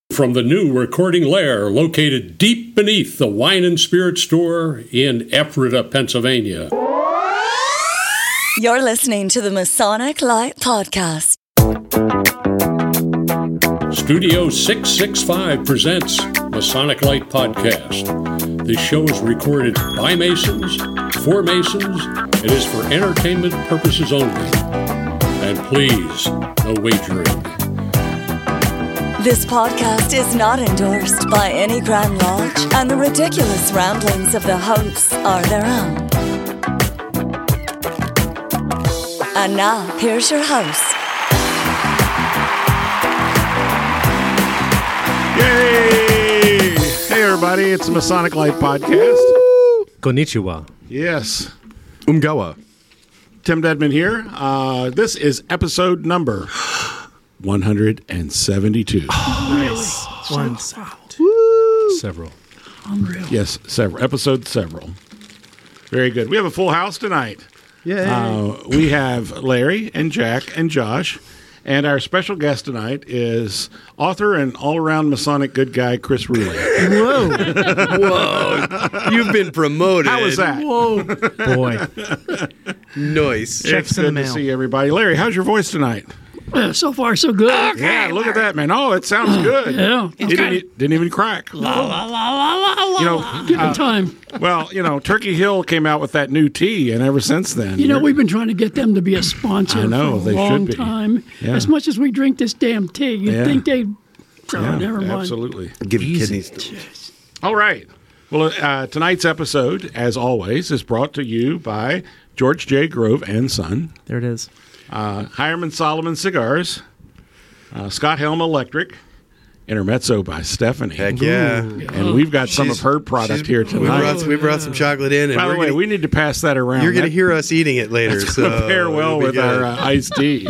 From the new recording lair located deep beneath the Wine and Spirit store in Ephrata, Pennsylvania. You're listening to the Masonic Light Podcast. Studio 665 presents Masonic Light Podcast. This show is recorded by Masons, for Masons, and is for entertainment purposes only. And please, no wagering. This podcast is not endorsed by any Grand Lodge, and the ridiculous ramblings of the hosts are their own. And now, here's your host. Yay! Hey, everybody, it's the Masonic Light Podcast. Konnichiwa. Yes. Umgawa. Tim Dedman here. This is episode number 172. Nice. One sound. Several. Unreal. Yes, several. Episode several. Very good. We have a full house tonight. Yay. We have Larry and Jack and Josh. And our special guest tonight is author and all-around Masonic good guy, Chris Ruley. Whoa. You've been promoted. How was that? Whoa. Boy. Nice. Checks It's in the good to mail. see everybody. Larry, how's your voice tonight? So far, so good. Yeah, look at that, man. Oh, it sounds good. Yeah. It didn't even crack. La, la, la, la, la, la. You know, Give it time. Well, Turkey Hill came out with that new tea, and ever since then, We've been trying to get them to be a sponsor I know, for they a long should be. time. Yeah. As much as we drink this damn tea, you'd Yeah. think they'd... yeah, never mind. absolutely. Give it kidneys. All right. Well, tonight's episode, as always, is brought to you by George J. Grove and Son, There it is. Hireman Solomon Cigars, Scott Helm Electric, Intermezzo by Stephanie. Heck yeah. And we've got some of her product here We tonight. brought some chocolate in. And By the way, we need to pass that around. you're going to That- hear us eating it later. It's So going to pair well it'll be with good. our iced tea.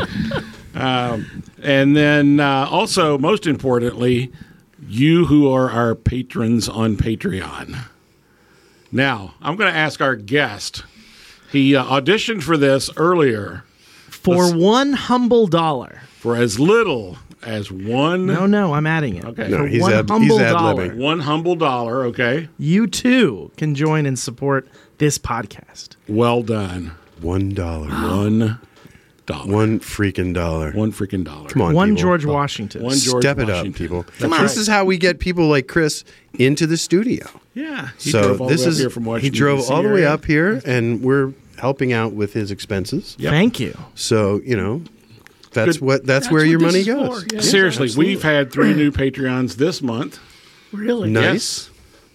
And then also, most importantly, you who are our patrons on Patreon. Now, I'm going to ask our guest. He auditioned for this earlier For one humble dollar. for as little as one No, I'm adding it. Okay. For No, he's one ad- humble he's dollar, ad-libbing. one humble dollar. Okay, you too can join and support this podcast. well done. $1. $1. One freaking dollar. One freaking dollar. Come on, One people. George Washington. One George Step it Washington. up, people. That's right. This is how we get people like Chris into the studio. Yeah. He So drove all the this way up is here from he Washington, drove D.C. all the way area. up here, and we're helping out with his expenses. Yep. Thank you. So that's Good. that's where your what money this is goes. for, yeah. Seriously, we've had 3 new Patreons this month. Really? Nice.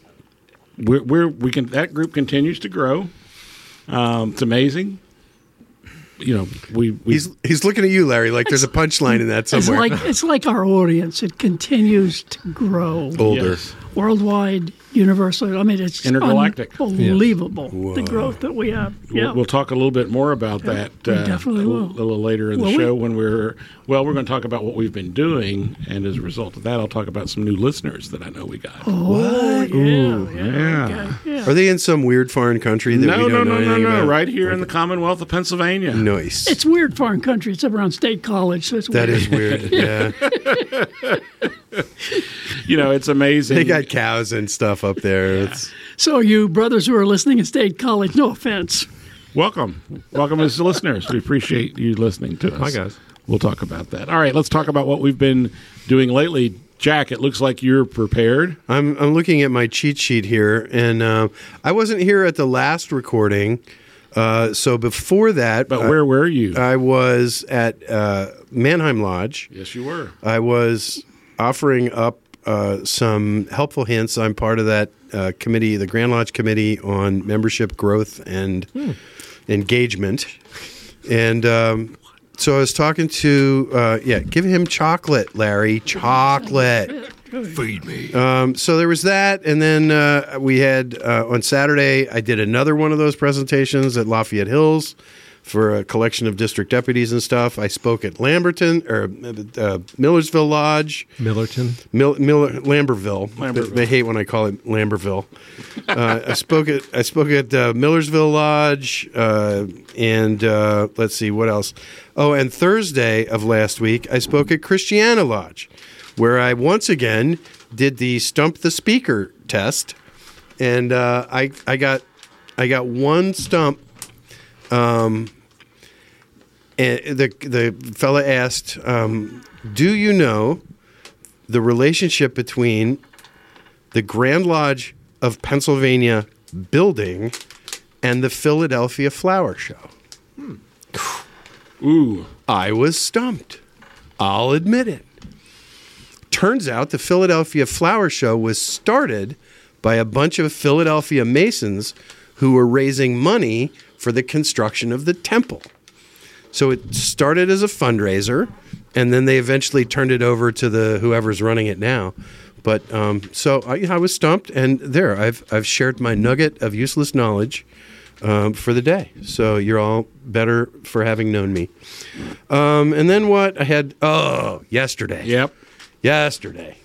We can. That group continues to grow. It's amazing. We He's looking at you, Larry, like there's a punchline in that somewhere. It's like our audience. It continues to grow. Older. Yes. Worldwide, universal. I mean, it's Intergalactic. unbelievable, the growth that we have. Yeah. We'll talk a little bit more about that we definitely will. a little later in the Will we? show when we're going to talk about what we've been doing, and as a result of that, I'll talk about some new listeners that I know we got. Oh, yeah. Yeah. Okay, yeah. Are they in some weird foreign country that we don't know anything about? Right here in the Commonwealth of Pennsylvania. Nice. It's weird foreign country. It's up around State College, so it's That weird. is weird. Yeah. It's amazing. They got cows and stuff up there. It's So you brothers who are listening at State College, no offense. Welcome as listeners. We appreciate you listening to us. Hi, guys. We'll talk about that. All right, let's talk about what we've been doing lately. Jack, it looks like you're prepared. I'm looking at my cheat sheet here, and I wasn't here at the last recording. So before that, But where were you? I was at Mannheim Lodge. Yes, you were. I was offering up some helpful hints. I'm part of that committee, the Grand Lodge Committee on Membership Growth and Engagement. And so I was talking to, give him chocolate, Larry. Chocolate. Feed me. So there was that. And then we had, on Saturday, I did another one of those presentations at Lafayette Hills for a collection of district deputies and stuff. I spoke at Millersville Lodge. Millerton. Lamberville. They hate when I call it Lamberville. I spoke at Millersville Lodge, and let's see what else. Oh, and Thursday of last week, I spoke at Christiana Lodge, where I once again did the Stump the Speaker test, and I got one stump. And the fella asked, "Do you know the relationship between the Grand Lodge of Pennsylvania building and the Philadelphia Flower Show?" Ooh. I was stumped. I'll admit it. Turns out the Philadelphia Flower Show was started by a bunch of Philadelphia Masons who were raising money for the construction of the temple. So it started as a fundraiser, and then they eventually turned it over to the whoever's running it now. But so I was stumped, and there I've shared my nugget of useless knowledge for the day. So you're all better for having known me. And then what? I had yesterday. Yep. Yesterday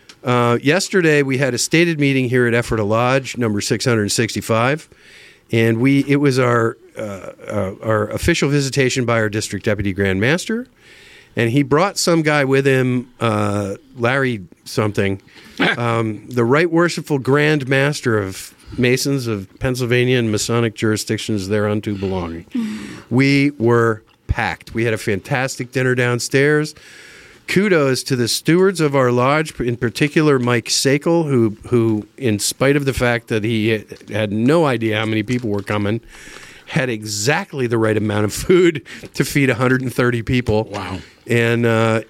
we had a stated meeting here at Ephrata Lodge, number 665, and it was our official visitation by our district deputy grand master, and he brought some guy with him, Larry something, the Right Worshipful Grand Master of Masons of Pennsylvania and Masonic jurisdictions thereunto belonging. We were packed. We had a fantastic dinner downstairs. Kudos to the stewards of our lodge, in particular Mike Sakel, who, in spite of the fact that he had no idea how many people were coming, had exactly the right amount of food to feed 130 people. Wow. And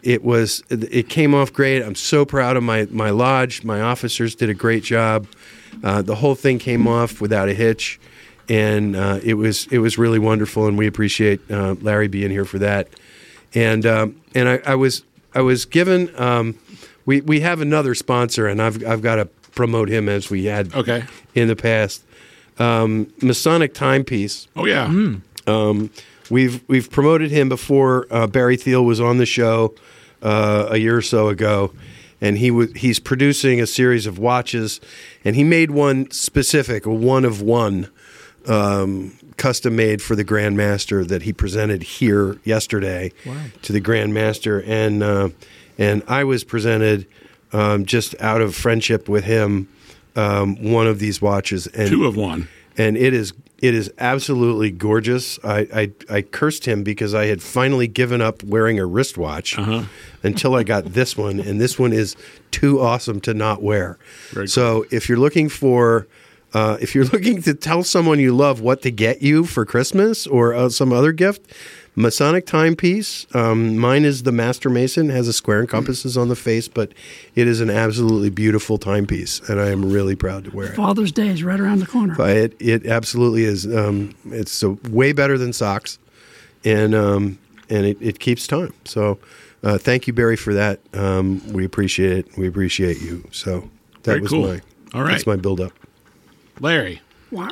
it came off great. I'm so proud of my lodge. My officers did a great job. The whole thing came off without a hitch, and it was really wonderful. And we appreciate Larry being here for that. And I was given. We have another sponsor, and I've got to promote him as we had in the past. Masonic Timepiece. Oh yeah. We've promoted him before. Barry Thiel was on the show a year or so ago, and he's producing a series of watches, and he made one specific, a one of one, custom made for the Grand Master that he presented here yesterday to the Grand Master, and I was presented just out of friendship with him. One of these watches, and two of one, and it is absolutely gorgeous. I cursed him because I had finally given up wearing a wristwatch until I got this one, and this one is too awesome to not wear. Very so cool. If you're looking to tell someone you love what to get you for Christmas or some other gift, Masonic Timepiece. Mine is the Master Mason, has a square and compasses on the face, but it is an absolutely beautiful timepiece, and I am really proud to wear it. Father's Day is right around the corner. It absolutely is. It's way better than socks, and it keeps time. So thank you, Barry, for that. We appreciate it. We appreciate you. So that Very was cool. my All right. That's my build up. Larry. What?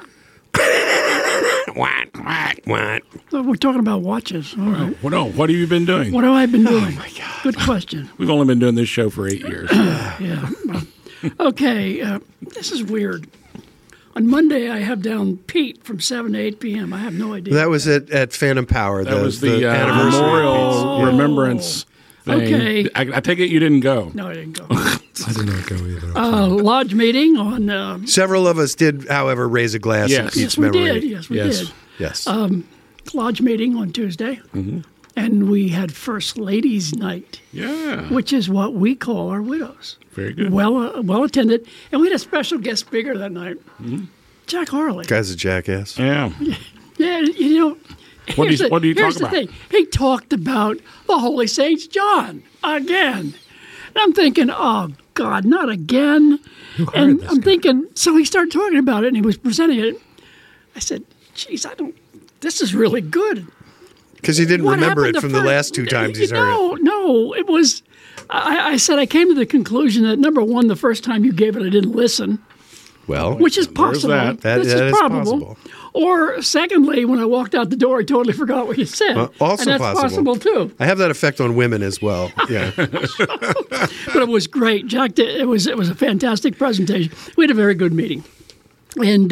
What? So we're talking about watches. All right. What have you been doing? What have I been doing? Oh, my God. Good question. We've only been doing this show for 8 years. Yeah. Okay. This is weird. On Monday, I have down Pete from 7 to 8 p.m. I have no idea. That was at Phantom Power. That was the anniversary memorial remembrance thing. Okay. I take it you didn't go. No, I didn't go. I did not go either. Lodge meeting on... Several of us did, however, raise a glass in Pete's yes, we memory. did. Yes, we did. Yes. Lodge meeting on Tuesday. And we had First Ladies Night. Yeah. Which is what we call our widows. Very good. Well attended. And we had a special guest speaker that night. Jack Harley. Guy's a jackass. Yeah. Yeah, you know... What do you talk here's about? The thing. He talked about the Holy Saint John again. And I'm thinking, oh, God, not again. And I'm thinking, so he started talking about it, and he was presenting it. I said, geez, this is really good. Because he didn't What remember happened it the from the first- last two times he's heard it. No, it was, I said, I came to the conclusion that, number one, the first time you gave it, I didn't listen. Well, Which is possible. that. This That is is probable. possible. Or secondly, when I walked out the door, I totally forgot what you said. Also and that's possible too. I have that effect on women as well. Yeah. But it was great. Jack did, it was a fantastic presentation. We had a very good meeting. And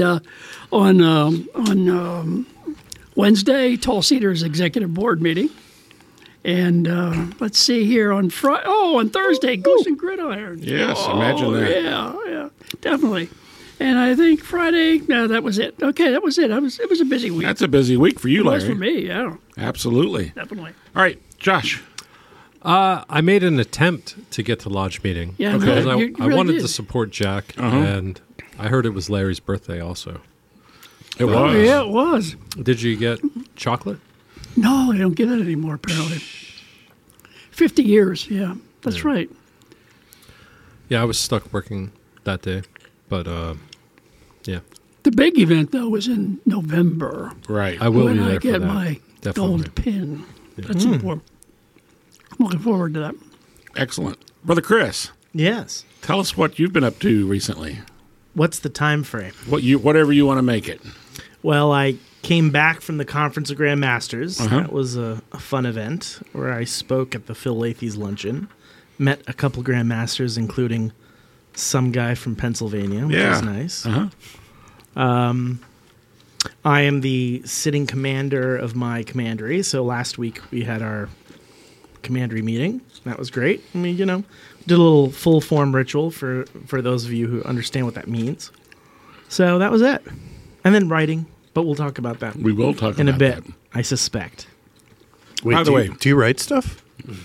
on Wednesday, Tall Cedars Executive Board meeting. And let's see here on Friday. Oh, on Thursday, Goose and Gridiron. Yes, imagine that. Yeah, definitely. And I think Friday, no, that was it. Okay, that was it. It was a busy week. That's a busy week for you, It was Larry. for me, yeah, Absolutely. definitely. All right, Josh. I made an attempt to get to Lodge meeting. Yeah, Okay. Because no, I you really wanted did. to support Jack, and I heard it was Larry's birthday also. It was. Oh, yeah, it was. Did you get chocolate? No, they don't get it anymore, apparently. 50 years, yeah, that's right. Yeah, I was stuck working that day, but yeah, The big event, though, was in November. Right. I will when be there I for get that. my Definitely. gold pin. That's important. I'm looking forward to that. Excellent. Brother Chris, Yes. tell us what you've been up to recently. What's the time frame? Whatever you want to make it. Well, I came back from the Conference of Grand Masters. That was a fun event where I spoke at the Phil Lathy's luncheon. Met a couple Grand Masters, including some guy from Pennsylvania, which Yeah. was nice. Uh-huh. I am the sitting commander of my commandery. So last week we had our commandery meeting. That was great. I mean, did a little full form ritual for those of you who understand what that means. So that was it. And then writing, but we'll talk about that We will talk in a about bit, that. I suspect. Wait, By the way- do you write stuff?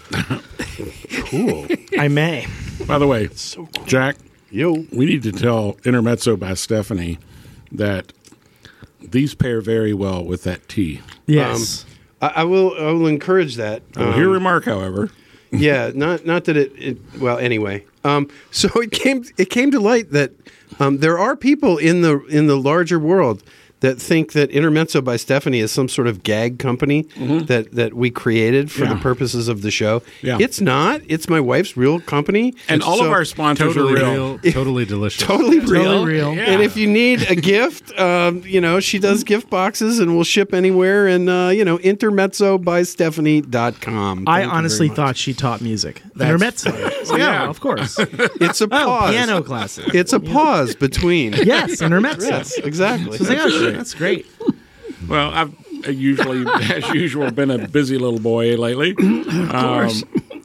Cool. I may. By the way, Jack, Yo. we need to tell Intermezzo by Stephanie that these pair very well with that tea. Yes. I will encourage that. I will hear remark, however. Yeah, not that it well, anyway. So it came to light that there are people in the larger world that think that Intermezzo by Stephanie is some sort of gag company that we created for the purposes of the show. Yeah. It's not. It's my wife's real company. And all of So- our sponsors totally are real. real, totally delicious. Totally real. Totally real. Yeah. And if you need a gift, she does gift boxes and will ship anywhere. And, intermezzobystephanie.com. I Thank you honestly very much. thought she taught music. That's- Intermezzo. So, yeah, Yeah. of course. It's a pause. Piano classes. It's a pause between. Yes, intermezzo. Yes, exactly. So I was like, oh, shit, that's great. Well, I've usually, as usual, been a busy little boy lately. Of course.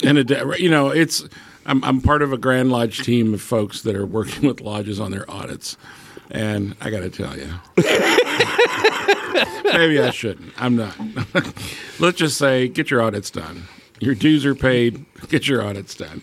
I'm part of a Grand Lodge team of folks that are working with lodges on their audits, and I got to tell you, maybe I shouldn't. I'm not. Let's just say, get your audits done. Your dues are paid. Get your audits done.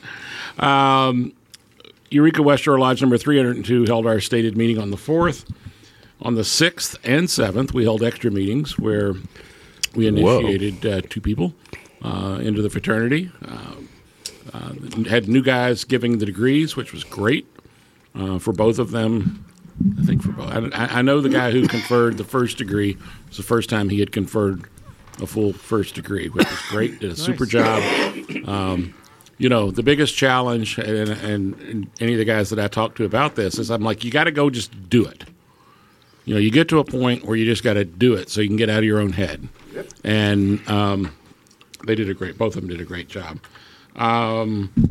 Eureka West Shore Lodge number 302 held our stated meeting on the 4th. On the 6th and 7th, we held extra meetings where we initiated two people into the fraternity. Had new guys giving the degrees, which was great for both of them. I think for both. I know the guy who conferred the first degree. It was the first time he had conferred a full first degree, which was great. Did a super job. The biggest challenge, and any of the guys that I talked to about this, is I'm like, you got to go just do it. You get to a point where you just got to do it so you can get out of your own head. Yep. And they did both of them did a great job. Are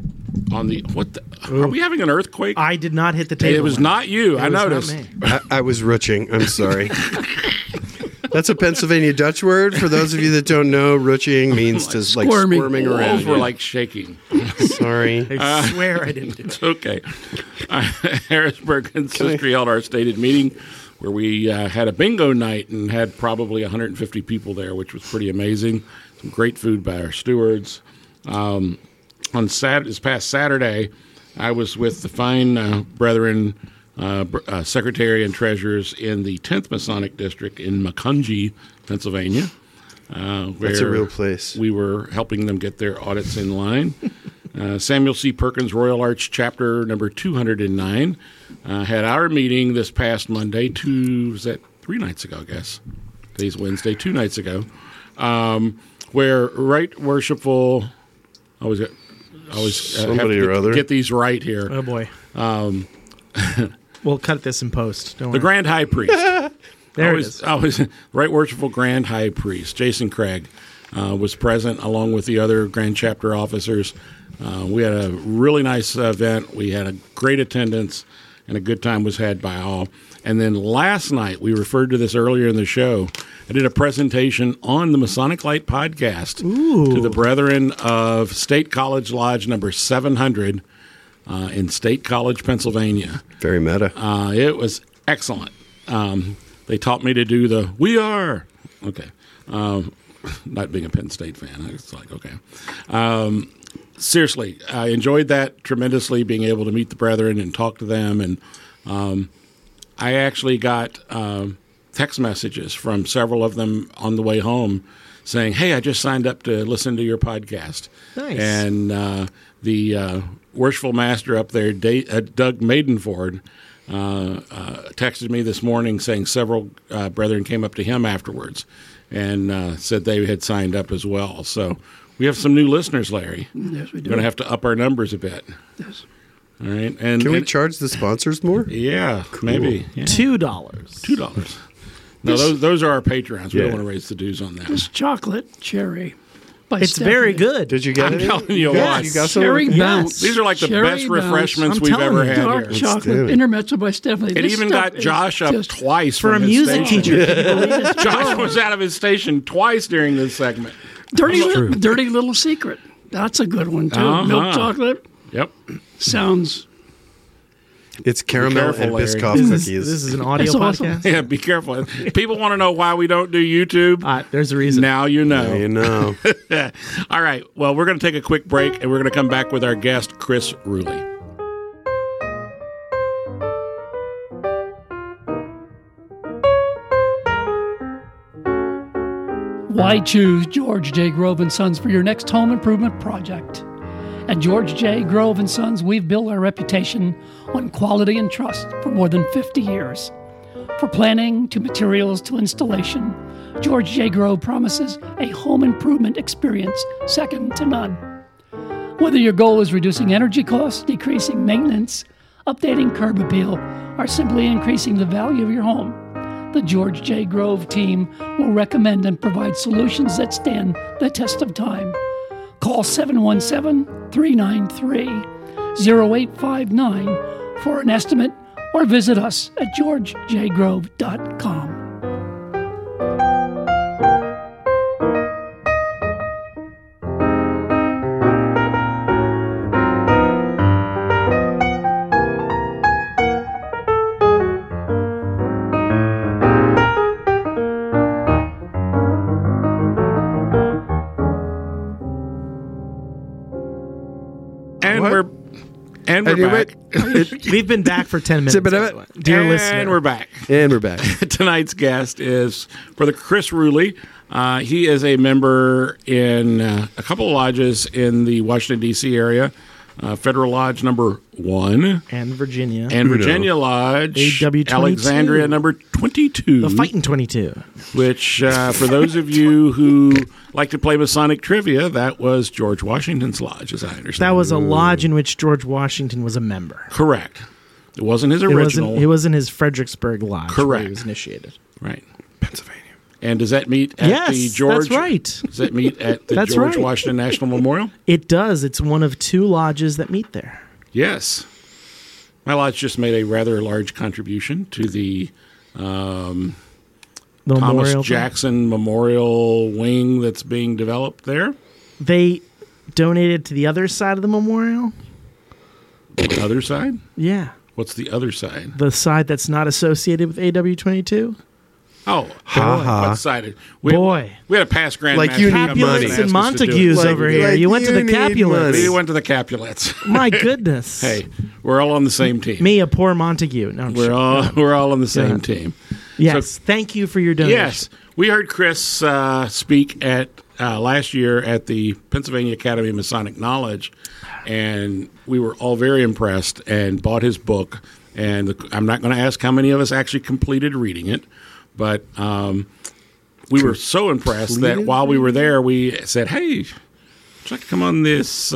we having an earthquake? I did not hit the table. It was not you. I noticed. I was rooching. I'm sorry. That's a Pennsylvania Dutch word. For those of you that don't know, rooching means to squirming around. Walls were like shaking. Sorry. I swear I didn't do it. It's okay. Harrisburg and Sistry held our stated meeting where we had a bingo night and had probably 150 people there, which was pretty amazing. Some great food by our stewards. On this past Saturday, I was with the fine brethren, secretary and treasurers in the 10th Masonic District in Macungie, Pennsylvania. That's a real place. We were helping them get their audits in line. Samuel C. Perkins Royal Arch Chapter number 209 had our meeting this past Monday. 3 nights ago, I guess. Today's Wednesday, 2 nights ago, where Right Worshipful. I always Somebody have to or other. get these right here. Oh, boy. We'll cut this in post. Don't The worry. Grand High Priest. There it is. Right Worshipful Grand High Priest Jason Craig was present along with the other Grand Chapter officers. We had a really nice event. We had a great attendance, and a good time was had by all. And then last night, we referred to this earlier in the show, I did a presentation on the Masonic Light podcast to the brethren of State College Lodge number 700 in State College, Pennsylvania. Very meta. It was excellent. They taught me to do the "We Are." Okay. Not being a Penn State fan, it's like, okay. Seriously, I enjoyed that tremendously, being able to meet the brethren and talk to them. And I actually got text messages from several of them on the way home saying, "Hey, I just signed up to listen to your podcast." Nice. And the worshipful master up there, Doug Maidenford, texted me this morning saying several brethren came up to him afterwards and said they had signed up as well. So we have some new listeners, Larry. Yes, we do. We're going to have to up our numbers a bit. Yes. All right. And Can we charge the sponsors more? Yeah, maybe. Yeah. $2. $2. No, those are our Patreons. We don't want to raise the dues on that. This chocolate cherry. By It's Stephanie. very good. Did you get I'm it? telling you Yeah, what. you got some? Cherry Yes. bounce. These are like the Cherry best bounce. refreshments I'm we've telling ever you. had Dark here. do chocolate it. intermezzo by Stephanie. It This even stuff got is Josh up just twice For a from his music station. teacher. Can you believe it? Josh was out of his station twice during this segment. dirty little secret. That's a good one too. Uh-huh. Milk chocolate Yep. sounds. It's caramel careful, and Larry. Biscoff This cookies. is an audio That's awesome. podcast. Yeah, be careful. People want to know why we don't do YouTube. There's a reason. Now you know. Now you know. All right. Well, we're going to take a quick break, and we're going to come back with our guest, Chris Ruley. Why choose George J. Grove & Sons for your next home improvement project? At George J. Grove & Sons, we've built our reputation on quality and trust for more than 50 years. From planning to materials to installation, George J. Grove promises a home improvement experience second to none. Whether your goal is reducing energy costs, decreasing maintenance, updating curb appeal, or simply increasing the value of your home, the George J. Grove team will recommend and provide solutions that stand the test of time. Call 717-393-0859 for an estimate or visit us at georgejgrove.com. And we're back. We've been back for 10 minutes. Dear listener. And we're back. And we're back. Tonight's guest is Brother Chris Ruley. He is a member in a couple of lodges in the Washington, D.C. area. Federal Lodge number 1. And Virginia. And Virginia Lodge. AW22. Alexandria number 22. The Fighting 22. Which, for those of you who like to play Masonic trivia, that was George Washington's lodge, as I understand. That was a lodge in which George Washington was a member. Correct. It wasn't his original. It wasn't his Fredericksburg Lodge where Correct. he was initiated. Right. Pennsylvania. And does that meet at the George? That's right. Does that meet at the That's George right. Washington National Memorial? It does. It's one of 2 lodges that meet there. Yes. My lodge just made a rather large contribution to the The Thomas memorial. Jackson Memorial Wing that's being developed there. They donated to the other side of the memorial. The other side? Yeah. What's the other side? The side that's not associated with AW22. Oh, what side? Boy. We had a past Grand Like Master you come need up money. and Capulets ask and us to do it. Montagues Like- over here. like You went to the you need Capulets. We went to the Capulets. My goodness. Hey, we're all on the same team. Me, a poor Montague. No, I'm We're sure. all on the same team. Yes. Thank you for your donation. Yes, we heard Chris speak at last year at the Pennsylvania Academy of Masonic Knowledge, and we were all very impressed and bought his book. And I'm not going to ask how many of us actually completed reading it, but we were so impressed that while we were there, we said, "Hey, would you like to come on this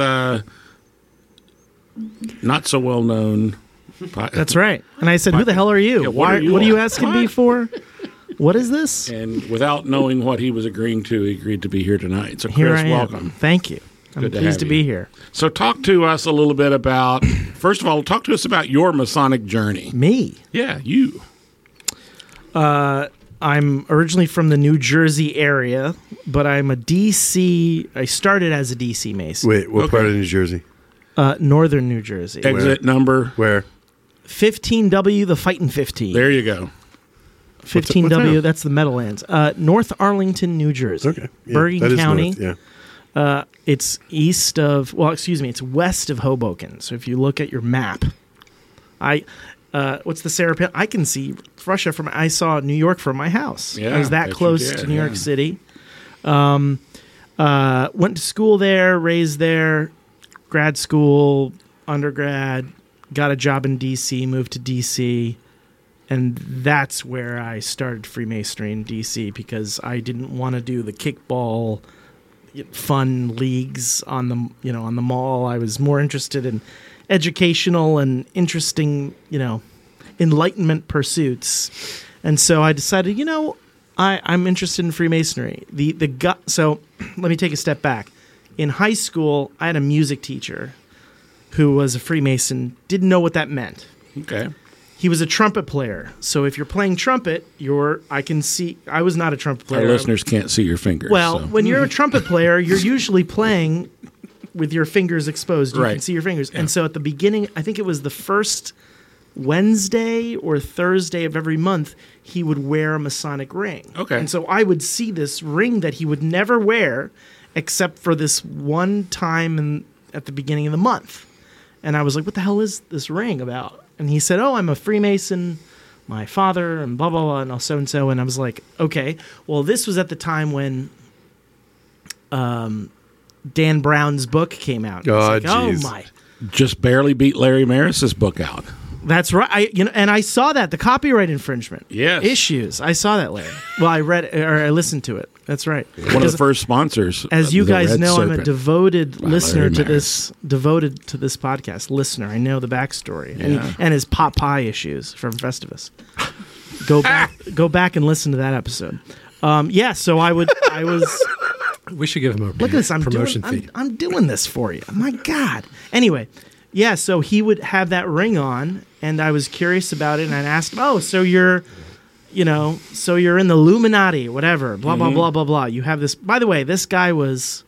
not so well known?" That's right. And I said, who the hell are you? Yeah, what are you what are you all- asking me what? for? What is this? And without knowing what he was agreeing to, he agreed to be here tonight. So, Here Chris, I am. welcome. Thank you. I'm pleased to be here. So talk to us a little bit about, first of all, talk to us about your Masonic journey. Me? Yeah, you. I'm originally from the New Jersey area, but I'm a DC. I started as a DC Mason. Wait, what part of New Jersey? Northern New Jersey. Exit number? Where? 15W, the Fightin' 15. There you go. 15W, that's the Meadowlands. North Arlington, New Jersey. Okay. Yeah, Bergen that is County. north, yeah. It's east of, it's west of Hoboken. So if you look at your map, what's the Sarah Palin? I can see Russia I saw New York from my house. Yeah, I was that close to New York City. Went to school there, raised there, grad school, undergrad, got a job in D.C., moved to D.C., and that's where I started Freemasonry in D.C. because I didn't want to do the kickball fun leagues on the mall. I was more interested in educational and interesting, enlightenment pursuits. And so I decided, I'm interested in Freemasonry. So let me take a step back. In high school, I had a music teacher who was a Freemason, didn't know what that meant. Okay. He was a trumpet player. So if you're playing trumpet, I was not a trumpet player. Our listeners can't see your fingers. Well, when you're a trumpet player, you're usually playing with your fingers exposed. You can see your fingers. Yeah. And so at the beginning, I think it was the first Wednesday or Thursday of every month, he would wear a Masonic ring. Okay. And so I would see this ring that he would never wear except for this one time at the beginning of the month. And I was like, what the hell is this ring about? And he said, I'm a Freemason, my father, and blah, blah, blah, and so-and-so. And I was like, okay. Well, this was at the time when Dan Brown's book came out. Oh my. Just barely beat Larry Maris's book out. That's right. And I saw that, the copyright infringement issues. I saw that, Larry. Well, I listened to it. That's right. One of the first sponsors. As you guys know, I'm a devoted listener to this podcast. Listener. I know the backstory and his pot pie issues from Festivus. Go back and listen to that episode. So I was. We should give him a look at this. promotion fee. I'm doing this for you. My God. Anyway, so he would have that ring on, and I was curious about it, and I asked him, so you're in the Illuminati, whatever, blah, blah, blah, blah, blah. You have this. By the way, this guy was,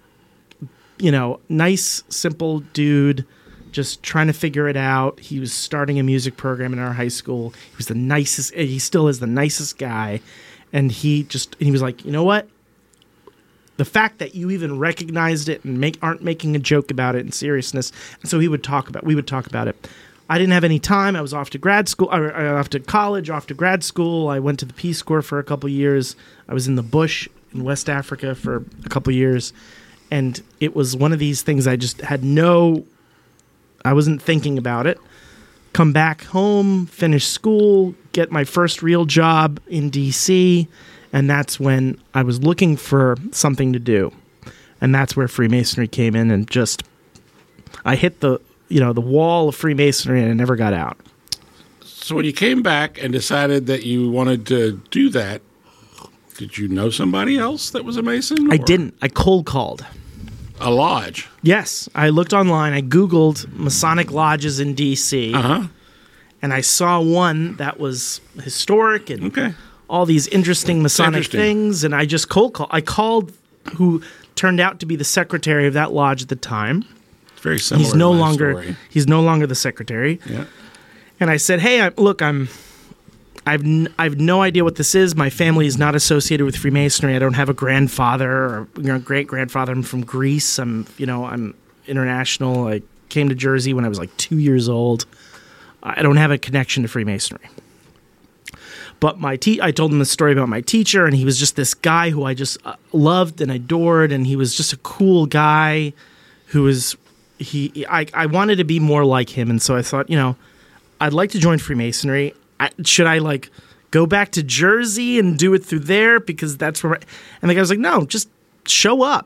nice, simple dude, just trying to figure it out. He was starting a music program in our high school. He was the nicest. He still is the nicest guy. And he was like, you know what? The fact that you even recognized it and aren't making a joke about it in seriousness. And so we would talk about it. I didn't have any time. I was off to grad school, off to college, off to grad school. I went to the Peace Corps for a couple years. I was in the bush in West Africa for a couple years. And it was one of these things I just had I wasn't thinking about it. Come back home, finish school, get my first real job in D.C., and that's when I was looking for something to do. And that's where Freemasonry came in, and I hit the wall of Freemasonry, and I never got out. So when you came back and decided that you wanted to do that, did you know somebody else that was a Mason? I didn't. I cold called. A lodge? Yes. I looked online. I Googled Masonic lodges in D.C. And I saw one that was historic and all these interesting Masonic things. And I just cold called. I called who turned out to be the secretary of that lodge at the time. It's very similar. He's no longer the secretary. Yeah. And I said, "Hey, I've no idea what this is. My family is not associated with Freemasonry. I don't have a grandfather or great grandfather. I'm from Greece. I'm international. I came to Jersey when I was like 2 years old. I don't have a connection to Freemasonry." But I told him the story about my teacher, and he was just this guy who I just loved and adored, and he was just a cool guy who was I wanted to be more like him, and so I thought, I'd like to join Freemasonry. Should I go back to Jersey and do it through there because that's where? And the guy was like, "No, just show up,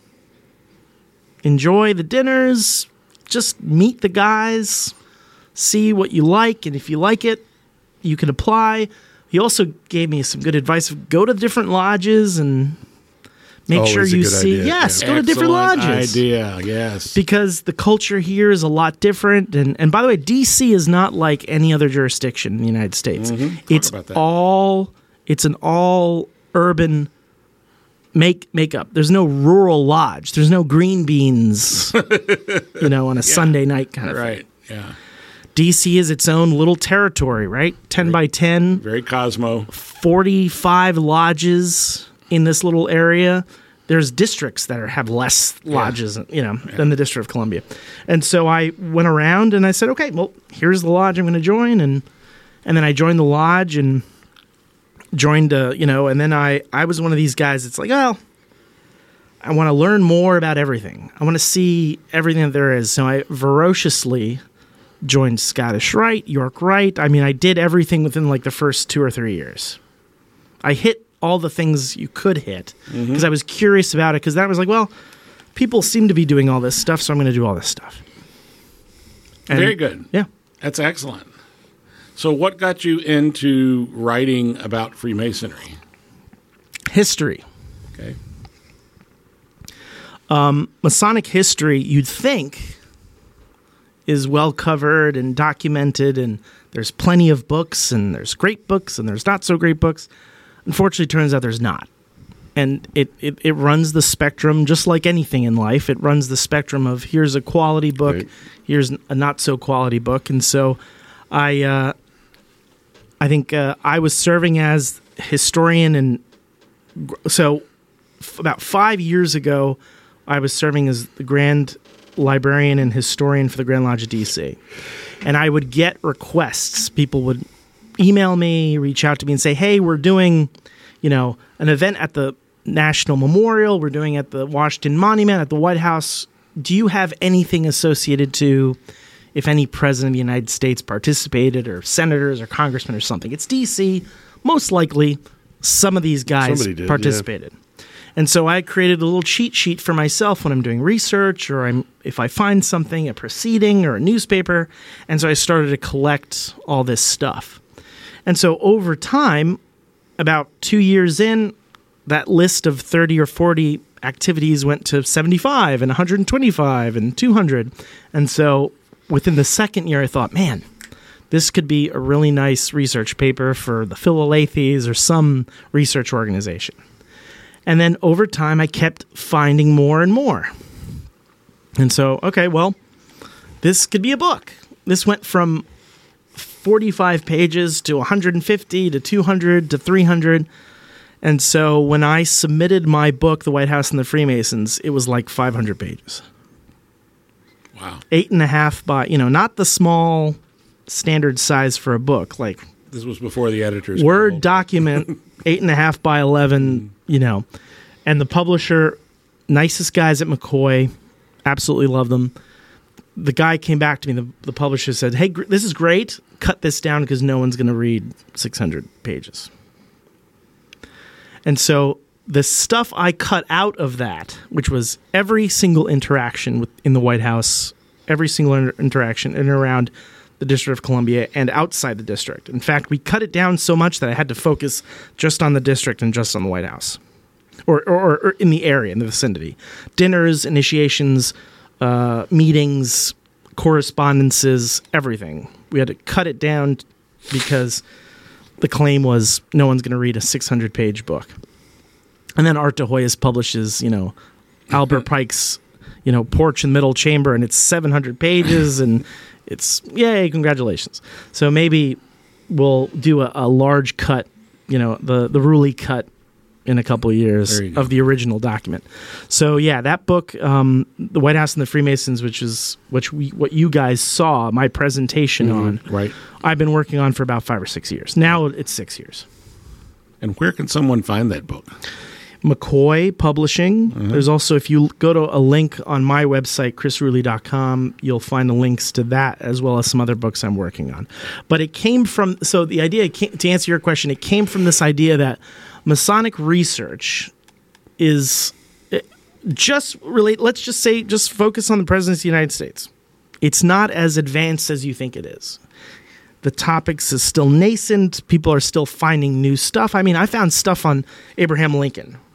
enjoy the dinners, just meet the guys, see what you like, and if you like it, you can apply." He also gave me some good advice: go to different lodges and Make sure Always a you good see. idea, Yes, yeah. go to different Excellent lodges. idea, yes. Because the culture here is a lot different. And by the way, D.C. is not like any other jurisdiction in the United States. It's about that. it's an all urban makeup. There's no rural lodge. There's no green beans, on a Sunday night kind of thing. Right, yeah. D.C. is its own little territory, right? 10 by 10, Very Cosmo. 45 lodges in this little area. There's districts that have less lodges, than the District of Columbia. And so I went around and I said, okay, well, here's the lodge I'm going to join. And then I joined the lodge and joined, and then I was one of these guys that's like, well, I want to learn more about everything. I want to see everything that there is. So I voraciously joined Scottish Rite, York Rite. I mean, I did everything within like the first 2 or 3 years. I hit all the things you could hit because I was curious about it, because that was like, well, people seem to be doing all this stuff, so I'm going to do all this stuff. And Very good. Yeah. That's excellent. So what got you into writing about Freemasonry? History. Okay. Masonic history, you'd think, is well covered and documented, and there's plenty of books, and there's great books, and there's not so great books. Unfortunately, it turns out there's not. And it runs the spectrum, just like anything in life. It runs the spectrum of here's a quality book, Right. here's a not so quality book. And so I think I was serving as historian, and so about 5 years ago, I was serving as the Grand Librarian and Historian for the Grand Lodge of D.C. And I would get requests. People would email me, reach out to me and say, hey, we're doing, an event at the National Memorial. We're doing at the Washington Monument, at the White House. Do you have anything associated to if any president of the United States participated, or senators or congressmen or something? It's D.C. Most likely some of these guys Somebody did, participated. And so I created a little cheat sheet for myself when I'm doing research, or if I find something, a proceeding or a newspaper. And so I started to collect all this stuff. And so over time, about 2 years in, that list of 30 or 40 activities went to 75 and 125 and 200. And so within the second year, I thought, man, this could be a really nice research paper for the Philalethes or some research organization. And then over time, I kept finding more and more. And so, okay, well, this could be a book. This went from 45 pages to 150 to 200 to 300. And so when I submitted my book, The White House and the Freemasons, it was like 500 pages. Wow. 8.5 by, not the small standard size for a book, like This was before the editors. Word document, 8.5 by 11, and the publisher, nicest guys at McCoy, absolutely love them. The guy came back to me, the publisher said, hey, this is great, cut this down because no one's going to read 600 pages. And so the stuff I cut out of that, which was every single interaction in the White House, every single interaction in and around the District of Columbia and outside the district. In fact, we cut it down so much that I had to focus just on the district and just on the White House, or in the area, in the vicinity. Dinners, initiations, meetings, correspondences, everything. We had to cut it down because the claim was no one's going to read a 600-page book. And then Art de Hoyos publishes, Albert Pike's, Porch in the Middle Chamber, and it's 700 pages, and it's, yay, congratulations. So maybe we'll do a large cut, the Ruley cut in a couple of years of the original document. So yeah, that book, The White House and the Freemasons, what you guys saw my presentation on, right? I've been working on for about 5 or 6 years. Now it's 6 years. And where can someone find that book? McCoy Publishing. There's also, if you go to a link on my website, chrisruley.com, you'll find the links to that as well as some other books I'm working on. But it came from, so the idea, to answer your question, it came from this idea that Masonic research is let's just say, just focus on the presidency of the United States. It's not as advanced as you think it is. The topics is still nascent. People are still finding new stuff. I mean, I found stuff on Abraham Lincoln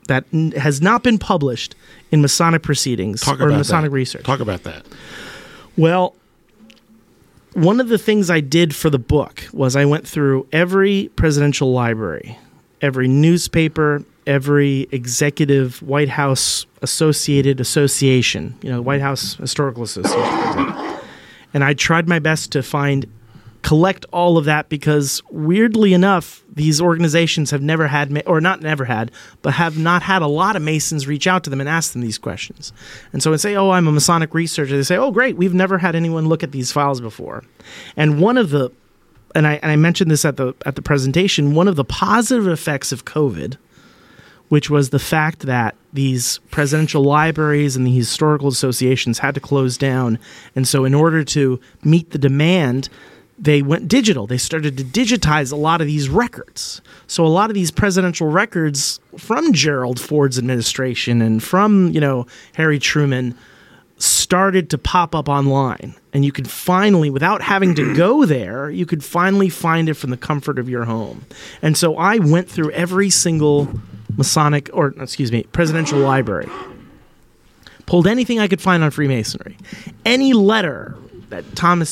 that has not been published in Masonic proceedings or Masonic research. Talk about that. Well, one of the things I did for the book was I went through every presidential library, every newspaper, every executive White House association, White House Historical Association. And I tried my best to collect all of that because, weirdly enough, these organizations have never had, but have not had a lot of Masons reach out to them and ask them these questions. And so I say, oh, I'm a Masonic researcher. They say, oh, great, we've never had anyone look at these files before. And one of the, and I mentioned this at the presentation, one of the positive effects of COVID, which was the fact that these presidential libraries and the historical associations had to close down. And so in order to meet the demand, they went digital. They started to digitize a lot of these records. So a lot of these presidential records from Gerald Ford's administration and from, Harry Truman started to pop up online. And you could finally, without having to go there, you could finally find it from the comfort of your home. And so I went through every single presidential library, pulled anything I could find on Freemasonry, any letter that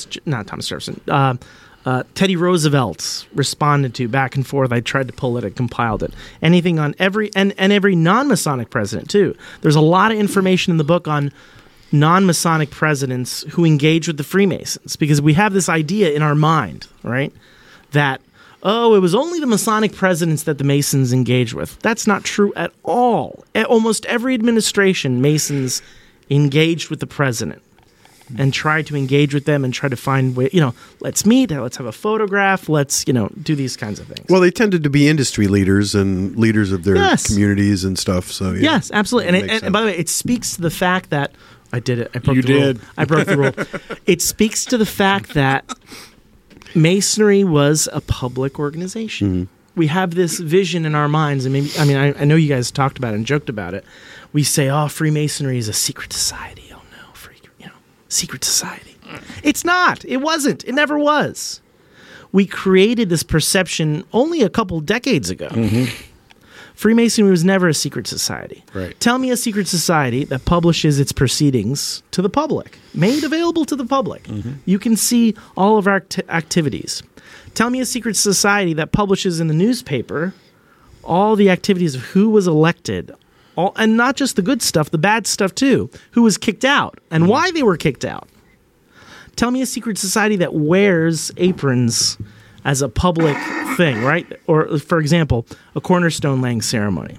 Teddy Roosevelt responded to back and forth. I tried to pull it and compiled it. Anything on every non-Masonic president too. There's a lot of information in the book on non-Masonic presidents who engage with the Freemasons, because we have this idea in our mind, right, that it was only the Masonic presidents that the Masons engaged with. That's not true at all. At almost every administration, Masons engaged with the president and try to engage with them and try to find way, let's meet, let's have a photograph, let's, do these kinds of things. Well, they tended to be industry leaders and leaders of their communities and stuff. So yes, absolutely. And by the way, it speaks to the fact that I did it. I broke the rule. I broke the rule. It speaks to the fact that Masonry was a public organization. Mm-hmm. We have this vision in our minds, and I know you guys talked about it and joked about it. We say, Freemasonry is a secret society. Oh no, secret society. It's not. It wasn't. It never was. We created this perception only a couple decades ago. Mm-hmm. Freemasonry was never a secret society. Right. Tell me a secret society that publishes its proceedings to the public, made available to the public. Mm-hmm. You can see all of our activities. Tell me a secret society that publishes in the newspaper all the activities of who was elected, and not just the good stuff, the bad stuff too, who was kicked out and why they were kicked out. Tell me a secret society that wears aprons as a public thing, right? Or, for example, a cornerstone laying ceremony.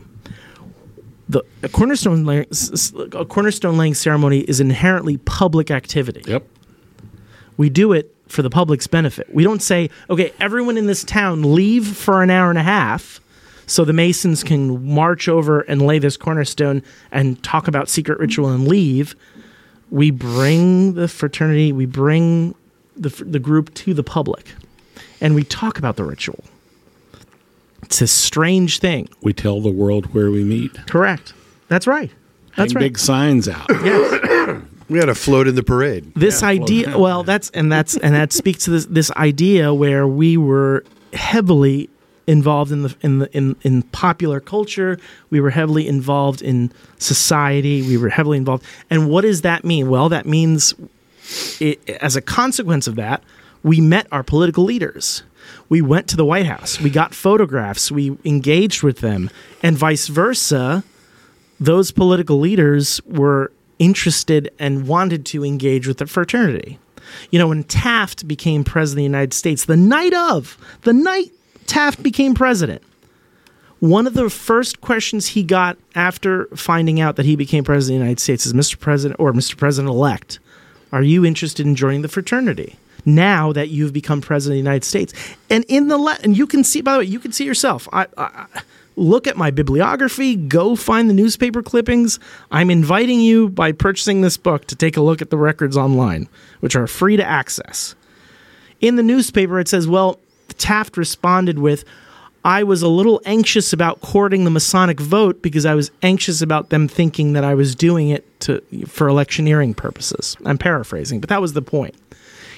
A cornerstone laying ceremony is an inherently public activity. Yep. We do it for the public's benefit. We don't say, okay, everyone in this town leave for an hour and a half so the Masons can march over and lay this cornerstone and talk about secret ritual and leave. We bring the fraternity, we bring the group to the public, and we talk about the ritual. It's a strange thing. We tell the world where we meet. Correct. That's right. That's Hang big signs out. Yes. We got to float in the parade. This idea, well, that speaks to this idea where we were heavily involved in popular culture. We were heavily involved in society. We were heavily involved. And what does that mean? Well, that means, as a consequence of that, we met our political leaders. We went to the White House. We got photographs. We engaged with them. And vice versa, those political leaders were interested and wanted to engage with the fraternity. When Taft became president of the United States, the night Taft became president, one of the first questions he got after finding out that he became president of the United States is, Mr. President or Mr. President-elect, are you interested in joining the fraternity now that you've become president of the United States? And and you can see, by the way, you can see yourself. I look at my bibliography, go find the newspaper clippings. I'm inviting you, by purchasing this book, to take a look at the records online, which are free to access. In the newspaper, it says, well, Taft responded with, I was a little anxious about courting the Masonic vote because I was anxious about them thinking that I was doing it for electioneering purposes. I'm paraphrasing, but that was the point.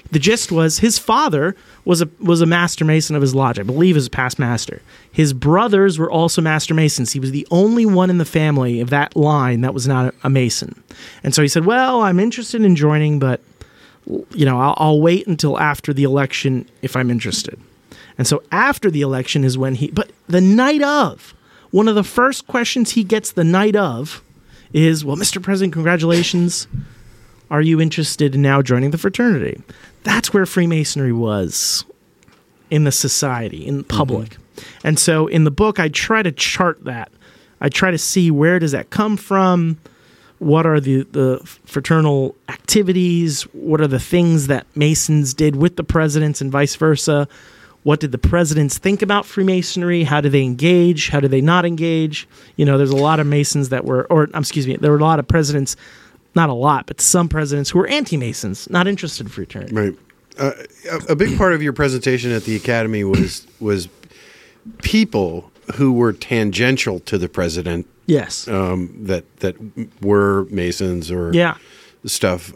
The gist was his father was a master mason of his lodge. I believe as a past master. His brothers were also master masons. He was the only one in the family of that line that was not a mason. And so he said, well, I'm interested in joining, but I'll wait until after the election if I'm interested. And so after the election is when but the night of, one of the first questions he gets the night of is, well, Mr. President, congratulations. Are you interested in now joining the fraternity? That's where Freemasonry was in the society, in public. And so in the book, I try to chart that. I try to see where does that come from? What are the fraternal activities? What are the things that Masons did with the presidents and vice versa? What did the presidents think about Freemasonry? How do they engage? How do they not engage? There's a lot of Masons there were a lot of presidents, not a lot, but some presidents who were anti-Masons, not interested in fraternity. Right. A big part of your presentation at the Academy was people who were tangential to the president. Yes. That were Masons or stuff.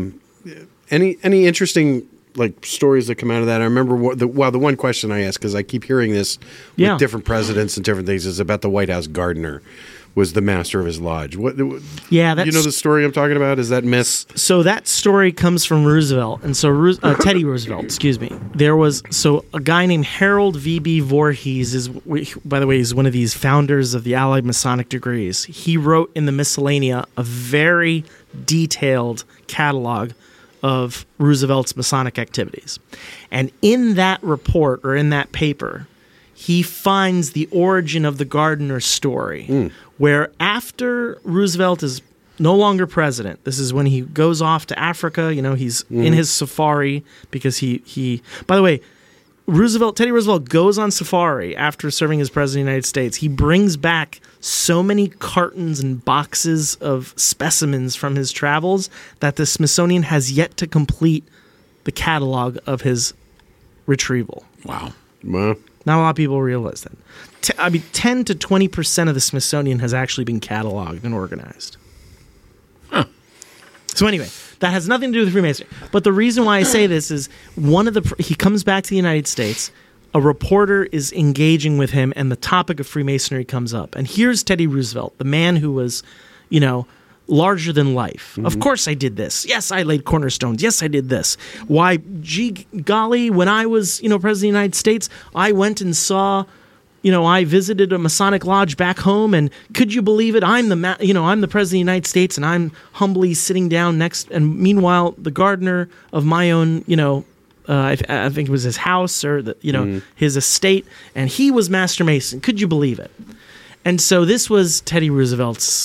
Any interesting stories that come out of that? I remember the one question I asked, because I keep hearing this with different presidents and different things, is about the White House gardener was the master of his lodge. That's, you know the story I'm talking about? Is that myth? So that story comes from Roosevelt, and so Teddy Roosevelt, excuse me. There was a guy named Harold V.B. Voorhees by the way, he's one of these founders of the Allied Masonic degrees. He wrote in the Miscellanea a very detailed catalog of Roosevelt's Masonic activities. And in that report, or in that paper, he finds the origin of the gardener story, where after Roosevelt is no longer president, this is when he goes off to Africa, he's in his safari, because he by the way, Teddy Roosevelt goes on safari after serving as president of the United States. He brings back so many cartons and boxes of specimens from his travels that the Smithsonian has yet to complete the catalog of his retrieval. Wow. Wow. Not a lot of people realize that. 10 to 20% of the Smithsonian has actually been cataloged and organized. Huh. So anyway, that has nothing to do with Freemasonry. But the reason why I say this is he comes back to the United States, a reporter is engaging with him, and the topic of Freemasonry comes up. And here's Teddy Roosevelt, the man who was, larger than life. Of course I did this. Yes, I laid cornerstones. Yes, I did this. Why, gee golly, when I was, president of the United States, I went and saw, I visited a Masonic lodge back home, and could you believe it? I'm the president of the United States, and I'm humbly sitting down next, and meanwhile, the gardener of my own, I think it was his house or his estate, and he was Master Mason. Could you believe it? And so this was Teddy Roosevelt's,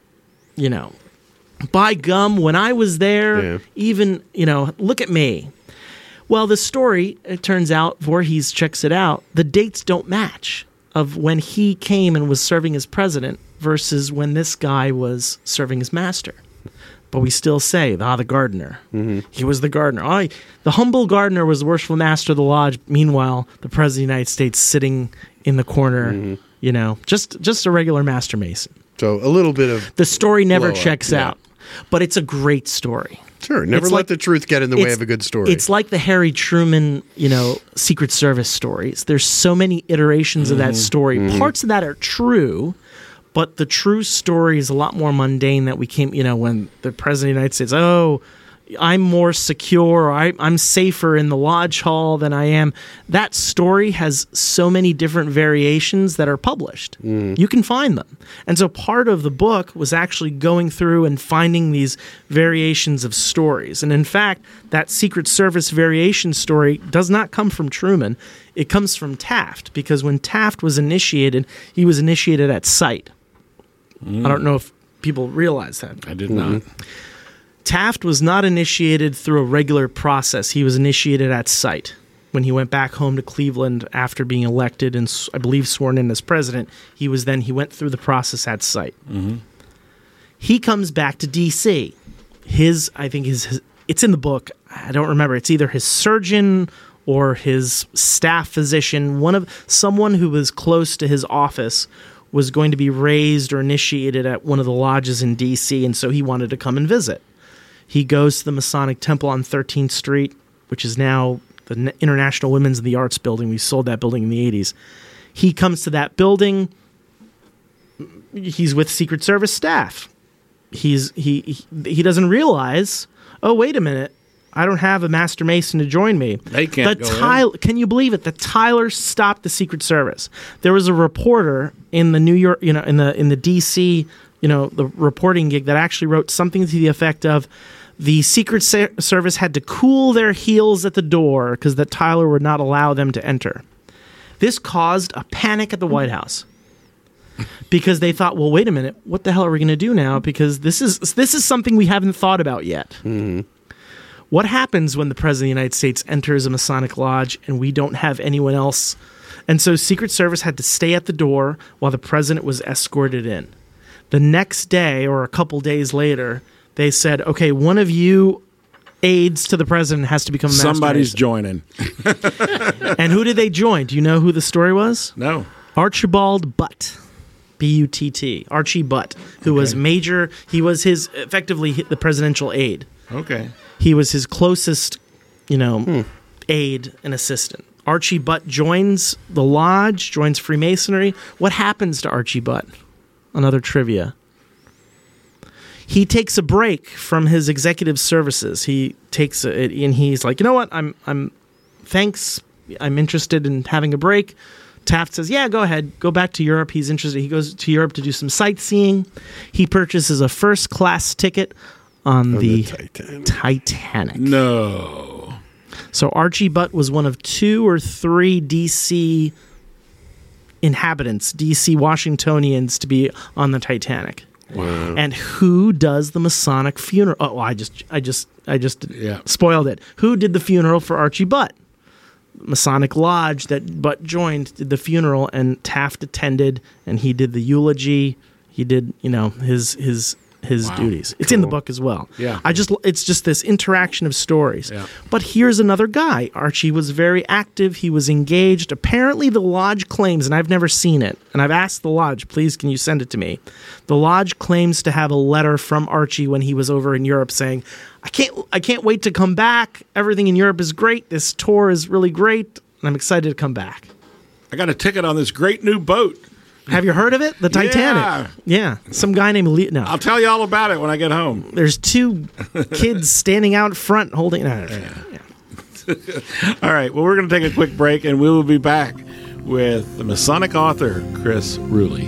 by gum, when I was there, even, look at me. Well, the story, it turns out, Voorhees checks it out, the dates don't match of when he came and was serving as president versus when this guy was serving as master. But we still say, the gardener. He was the gardener. The humble gardener was the worshipful master of the lodge. Meanwhile, the president of the United States sitting in the corner, just a regular master mason. So a little bit of the story never checks out, but it's a great story. Sure, never let the truth get in the way of a good story. It's like the Harry Truman, Secret Service stories. There's so many iterations of that story. Parts of that are true, but the true story is a lot more mundane that we came, when the president of the United States, I'm more secure, or I'm safer in the lodge hall than I am. That story has so many different variations that are published. You can find them. And so part of the book was actually going through and finding these variations of stories. And in fact, that Secret Service variation story does not come from Truman. It comes from Taft, because when Taft was initiated, he was initiated at sight. I don't know if people realize that. I did not. Taft was not initiated through a regular process. He was initiated at sight. When he went back home to Cleveland after being elected and I believe sworn in as president, he went through the process at sight. He comes back to D.C. It's in the book. I don't remember. It's either his surgeon or his staff physician, someone who was close to his office, was going to be raised or initiated at one of the lodges in D.C., and so he wanted to come and visit. He goes to the Masonic Temple on 13th Street, which is now the International Women's and the Arts Building. We sold that building in the 80s. He comes to that building. He's with Secret Service staff. He doesn't realize, oh, wait a minute, I don't have a master mason to join me. They can't go in. Can you believe it? The Tylers stopped the Secret Service. There was a reporter in the New York, in the DC, the reporting gig that actually wrote something to the effect of, the Secret Service had to cool their heels at the door because the Tyler would not allow them to enter. This caused a panic at the White House because they thought, well, wait a minute, what the hell are we going to do now? Because this is something we haven't thought about yet. Mm-hmm. What happens when the President of the United States enters a Masonic lodge and we don't have anyone else? And so Secret Service had to stay at the door while the President was escorted in. The next day or a couple days later, they said, okay, one of you aides to the president has to become a master Somebody's mason. joining. And who did they join? Do you know who the story was? No. Archibald Butt. B-U-T-T. Archie Butt, who was major. He was effectively the presidential aide. Okay. He was his closest, aide and assistant. Archie Butt joins the lodge, joins Freemasonry. What happens to Archie Butt? Another trivia. He takes a break from his executive services. He takes it, and he's like, you know what? Thanks. I'm interested in having a break. Taft says, yeah, go ahead. Go back to Europe. He's interested. He goes to Europe to do some sightseeing. He purchases a first-class ticket on the Titanic. No. So Archie Butt was one of 2 or 3 D.C. inhabitants, D.C. Washingtonians, to be on the Titanic. Wow. And who does the Masonic funeral? Oh, I just spoiled it. Who did the funeral for Archie Butt? Masonic Lodge that Butt joined did the funeral, and Taft attended, and he did the eulogy. He did, his duties. It's in the book as well. Yeah. It's just this interaction of stories. Yeah. But here's another guy. Archie was very active. He was engaged. Apparently the lodge claims, and I've never seen it, and I've asked the lodge, please can you send it to me? The lodge claims to have a letter from Archie when he was over in Europe saying, I can't wait to come back. Everything in Europe is great. This tour is really great, and I'm excited to come back. I got a ticket on this great new boat. Have you heard of it? The Titanic. Yeah. Some guy named Leo. No. I'll tell you all about it when I get home. There's 2 kids standing out front holding. No. All right. Well, we're going to take a quick break, and we will be back with the Masonic author, Chris Ruley.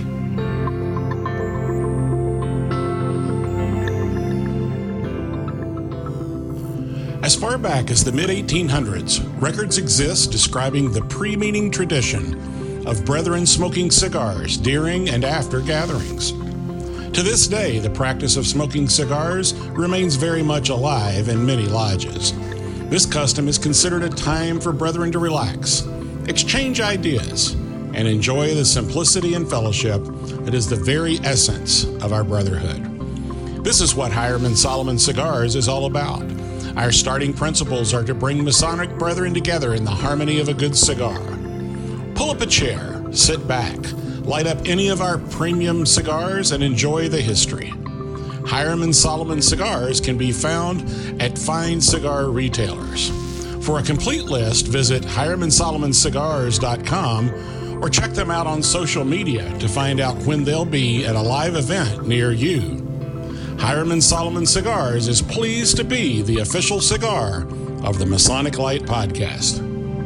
As far back as the mid-1800s, records exist describing the pre-meeting tradition of brethren smoking cigars during and after gatherings. To this day, the practice of smoking cigars remains very much alive in many lodges. This custom is considered a time for brethren to relax, exchange ideas, and enjoy the simplicity and fellowship that is the very essence of our brotherhood. This is what Hiram & Solomon Cigars is all about. Our starting principles are to bring Masonic brethren together in the harmony of a good cigar. Pull up a chair, sit back, light up any of our premium cigars, and enjoy the history. Hiram & Solomon Cigars can be found at fine cigar retailers. For a complete list, visit hiramandsolomonscigars.com or check them out on social media to find out when they'll be at a live event near you. Hiram & Solomon Cigars is pleased to be the official cigar of the Masonic Light Podcast.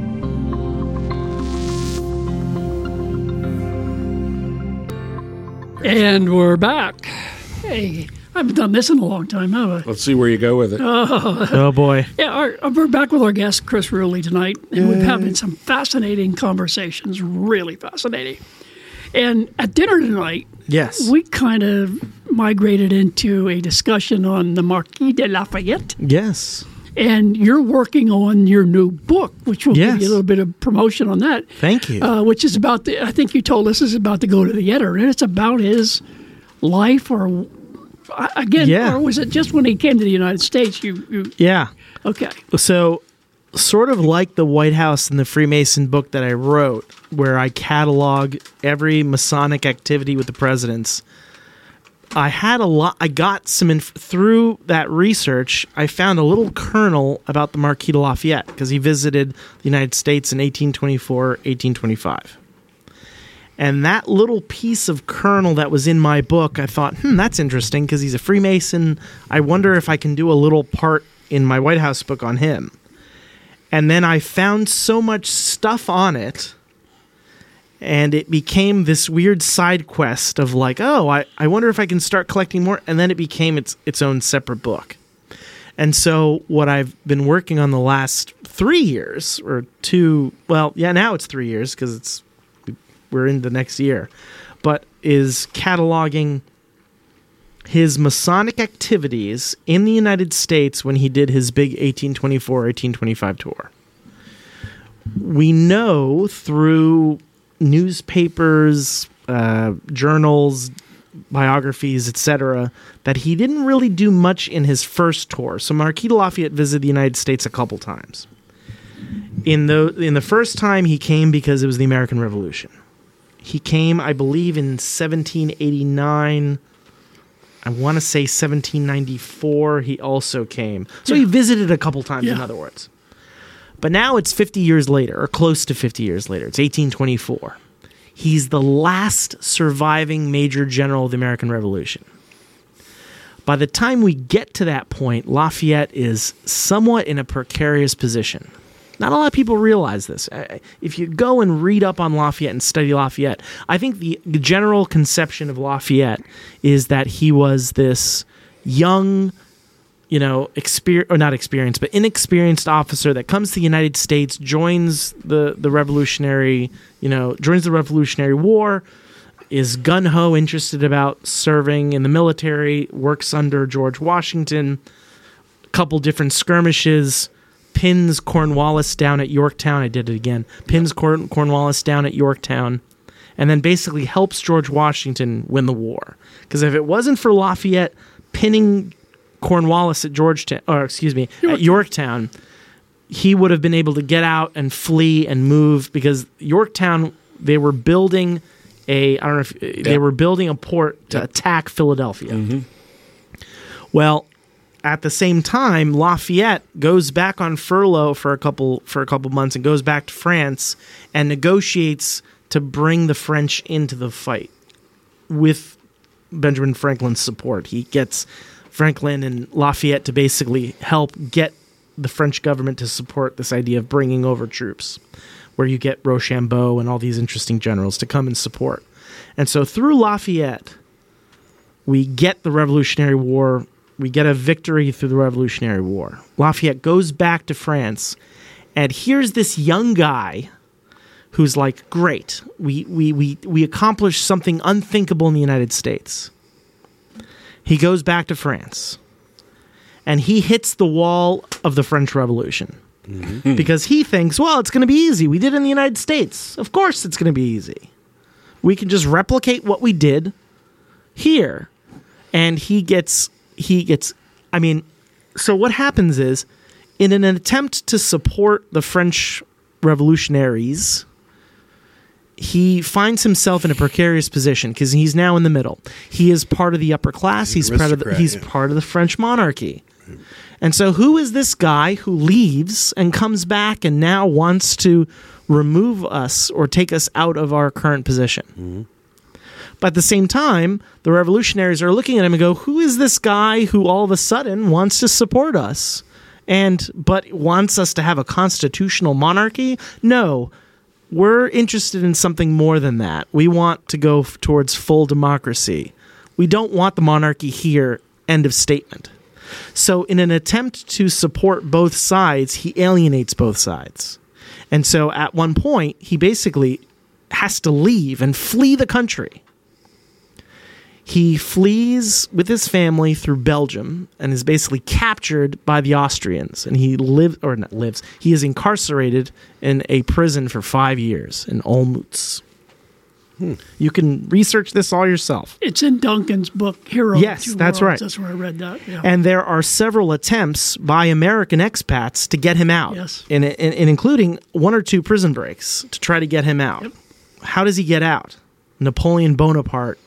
And we're back. Hey, I haven't done this in a long time, have I? Let's see where you go with it. Oh, boy. Yeah, we're back with our guest, Chris Ruley, tonight, and we've having some fascinating conversations, really fascinating. And at dinner tonight, yes, we kind of migrated into a discussion on the Marquis de Lafayette. Yes. And you're working on your new book, which will give you a little bit of promotion on that. Thank you. Which is about I think you told us is about to go to the editor, and it's about his life, or or was it just when he came to the United States? Yeah. Okay. So, sort of like the White House and the Freemason book that I wrote, where I catalog every Masonic activity with the presidents, I had a lot. I got some through that research. I found a little kernel about the Marquis de Lafayette because he visited the United States in 1824, 1825. And that little piece of kernel that was in my book, I thought, that's interesting because he's a Freemason. I wonder if I can do a little part in my White House book on him. And then I found so much stuff on it, and it became this weird side quest of like, I wonder if I can start collecting more. And then it became its own separate book. And so what I've been working on the last 3 years, or two, now it's 3 years because we're in the next year, but is cataloging his Masonic activities in the United States when he did his big 1824-1825 tour. We know through newspapers, journals, biographies, etc., that he didn't really do much in his first tour. So Marquis de Lafayette visited the United States a couple times. In the first time, he came because it was the American Revolution. He came, I believe, in 1789. I want to say 1794 he also came. So he visited a couple times, in other words. But now it's 50 years later, or close to 50 years later. It's 1824. He's the last surviving major general of the American Revolution. By the time we get to that point, Lafayette is somewhat in a precarious position. Not a lot of people realize this. If you go and read up on Lafayette and study Lafayette, I think the general conception of Lafayette is that he was this young, not experienced, but inexperienced officer that comes to the United States, joins the Revolutionary War, is gung-ho, interested about serving in the military, works under George Washington, a couple different skirmishes, pins Cornwallis down at Yorktown. I did it again. Pins Cornwallis down at Yorktown, and then basically helps George Washington win the war. Because if it wasn't for Lafayette pinning Cornwallis at at Yorktown, he would have been able to get out and flee and move, because Yorktown, they were building a port to attack Philadelphia. Mm-hmm. Well, at the same time, Lafayette goes back on furlough for a couple months and goes back to France and negotiates to bring the French into the fight with Benjamin Franklin's support. He gets Franklin and Lafayette to basically help get the French government to support this idea of bringing over troops, where you get Rochambeau and all these interesting generals to come and support. And so through Lafayette, we get the Revolutionary War. We get a victory through the Revolutionary War. Lafayette goes back to France, and here's this young guy who's like, great, we accomplished something unthinkable in the United States. He goes back to France, and he hits the wall of the French Revolution. Mm-hmm. Because he thinks, well, it's going to be easy. We did it in the United States. Of course it's going to be easy. We can just replicate what we did here. And so what happens is, in an attempt to support the French revolutionaries, he finds himself in a precarious position because he's now in the middle. He is part of the upper class. He's part of the French monarchy. Right. And so who is this guy who leaves and comes back and now wants to remove us or take us out of our current position? Mm-hmm. But at the same time, the revolutionaries are looking at him and go, who is this guy who all of a sudden wants to support us but wants us to have a constitutional monarchy? No, we're interested in something more than that. We want to go towards full democracy. We don't want the monarchy here, end of statement. So in an attempt to support both sides, he alienates both sides. And so at one point, he basically has to leave and flee the country. He flees with his family through Belgium and is basically captured by the Austrians. And he he is incarcerated in a prison for 5 years in Olmütz. You can research this all yourself. It's in Duncan's book, Hero of Yes, Two that's Worlds. right. That's where I read that. Yeah. And there are several attempts by American expats to get him out, Yes. and including one or two prison breaks to try to get him out. Yep. How does he get out? Napoleon Bonaparte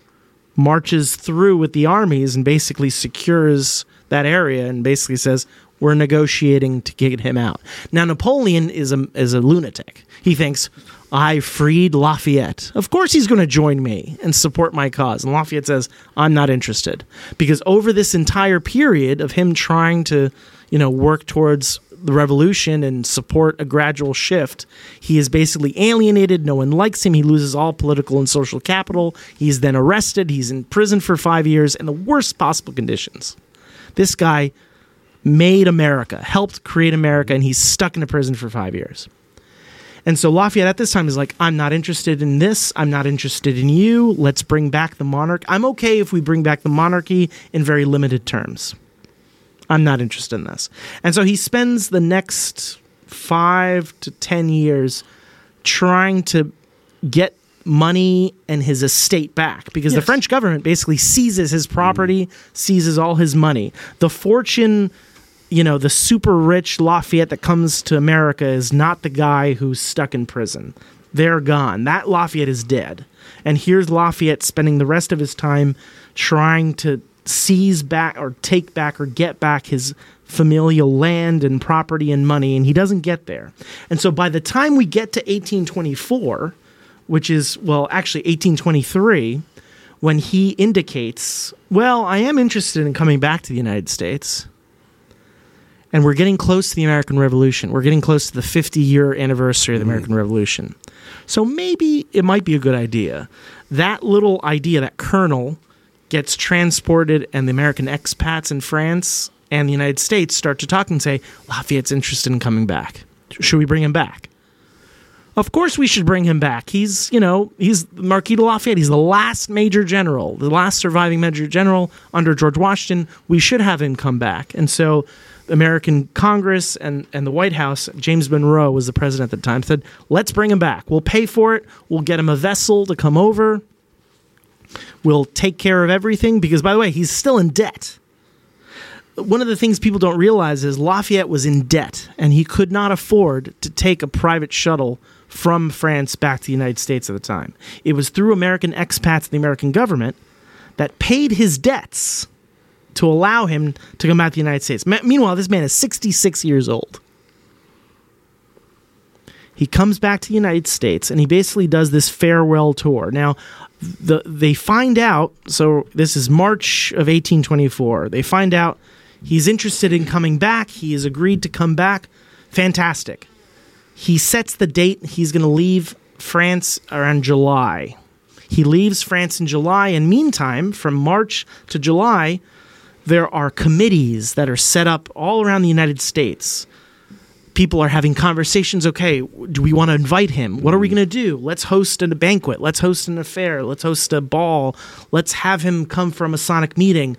marches through with the armies and basically secures that area and basically says, we're negotiating to get him out. Now, Napoleon is a lunatic. He thinks, I freed Lafayette. Of course he's going to join me and support my cause. And Lafayette says, I'm not interested. Because over this entire period of him trying to, work towards the revolution and support a gradual shift, he is basically alienated. No one likes him. He loses all political and social capital. He's then arrested. He's in prison for 5 years in the worst possible conditions. This guy made America, helped create America, and he's stuck in a prison for 5 years. And so Lafayette at this time is like, I'm not interested in this. I'm not interested in you. Let's bring back the monarch. I'm okay if we bring back the monarchy in very limited terms. I'm not interested in this. And so he spends the next 5 to 10 years trying to get money and his estate back, because the French government basically seizes his property, seizes all his money. The fortune, the super rich Lafayette that comes to America is not the guy who's stuck in prison. They're gone. That Lafayette is dead. And here's Lafayette spending the rest of his time trying to seize back or take back or get back his familial land and property and money, and he doesn't get there. And so by the time we get to 1824, which is, actually 1823, when he indicates, I am interested in coming back to the United States. And we're getting close to the American Revolution. We're getting close to the 50-year anniversary of the American Revolution. So maybe it might be a good idea. That little idea, that kernel, gets transported, and the American expats in France and the United States start to talk and say, Lafayette's interested in coming back. Should we bring him back? Of course we should bring him back. He's Marquis de Lafayette. He's the last major general, the last surviving major general under George Washington. We should have him come back. And so the American Congress and the White House, James Monroe was the president at the time, said, let's bring him back. We'll pay for it. We'll get him a vessel to come over. We'll take care of everything, because, by the way, he's still in debt. One of the things people don't realize is Lafayette was in debt, and he could not afford to take a private shuttle from France back to the United States at the time. It was through American expats and the American government that paid his debts to allow him to come back to the United States. Meanwhile, this man is 66 years old. He comes back to the United States, and he basically does this farewell tour. Now, they find out, so this is March of 1824, they find out he's interested in coming back. He has agreed to come back. Fantastic. He sets the date. He's going to leave France around July. He leaves France in July, and meantime, from March to July, there are committees that are set up all around the United States. People are having conversations. Okay, do we want to invite him? What are we going to do? Let's host a banquet. Let's host an affair. Let's host a ball. Let's have him come for a Masonic meeting.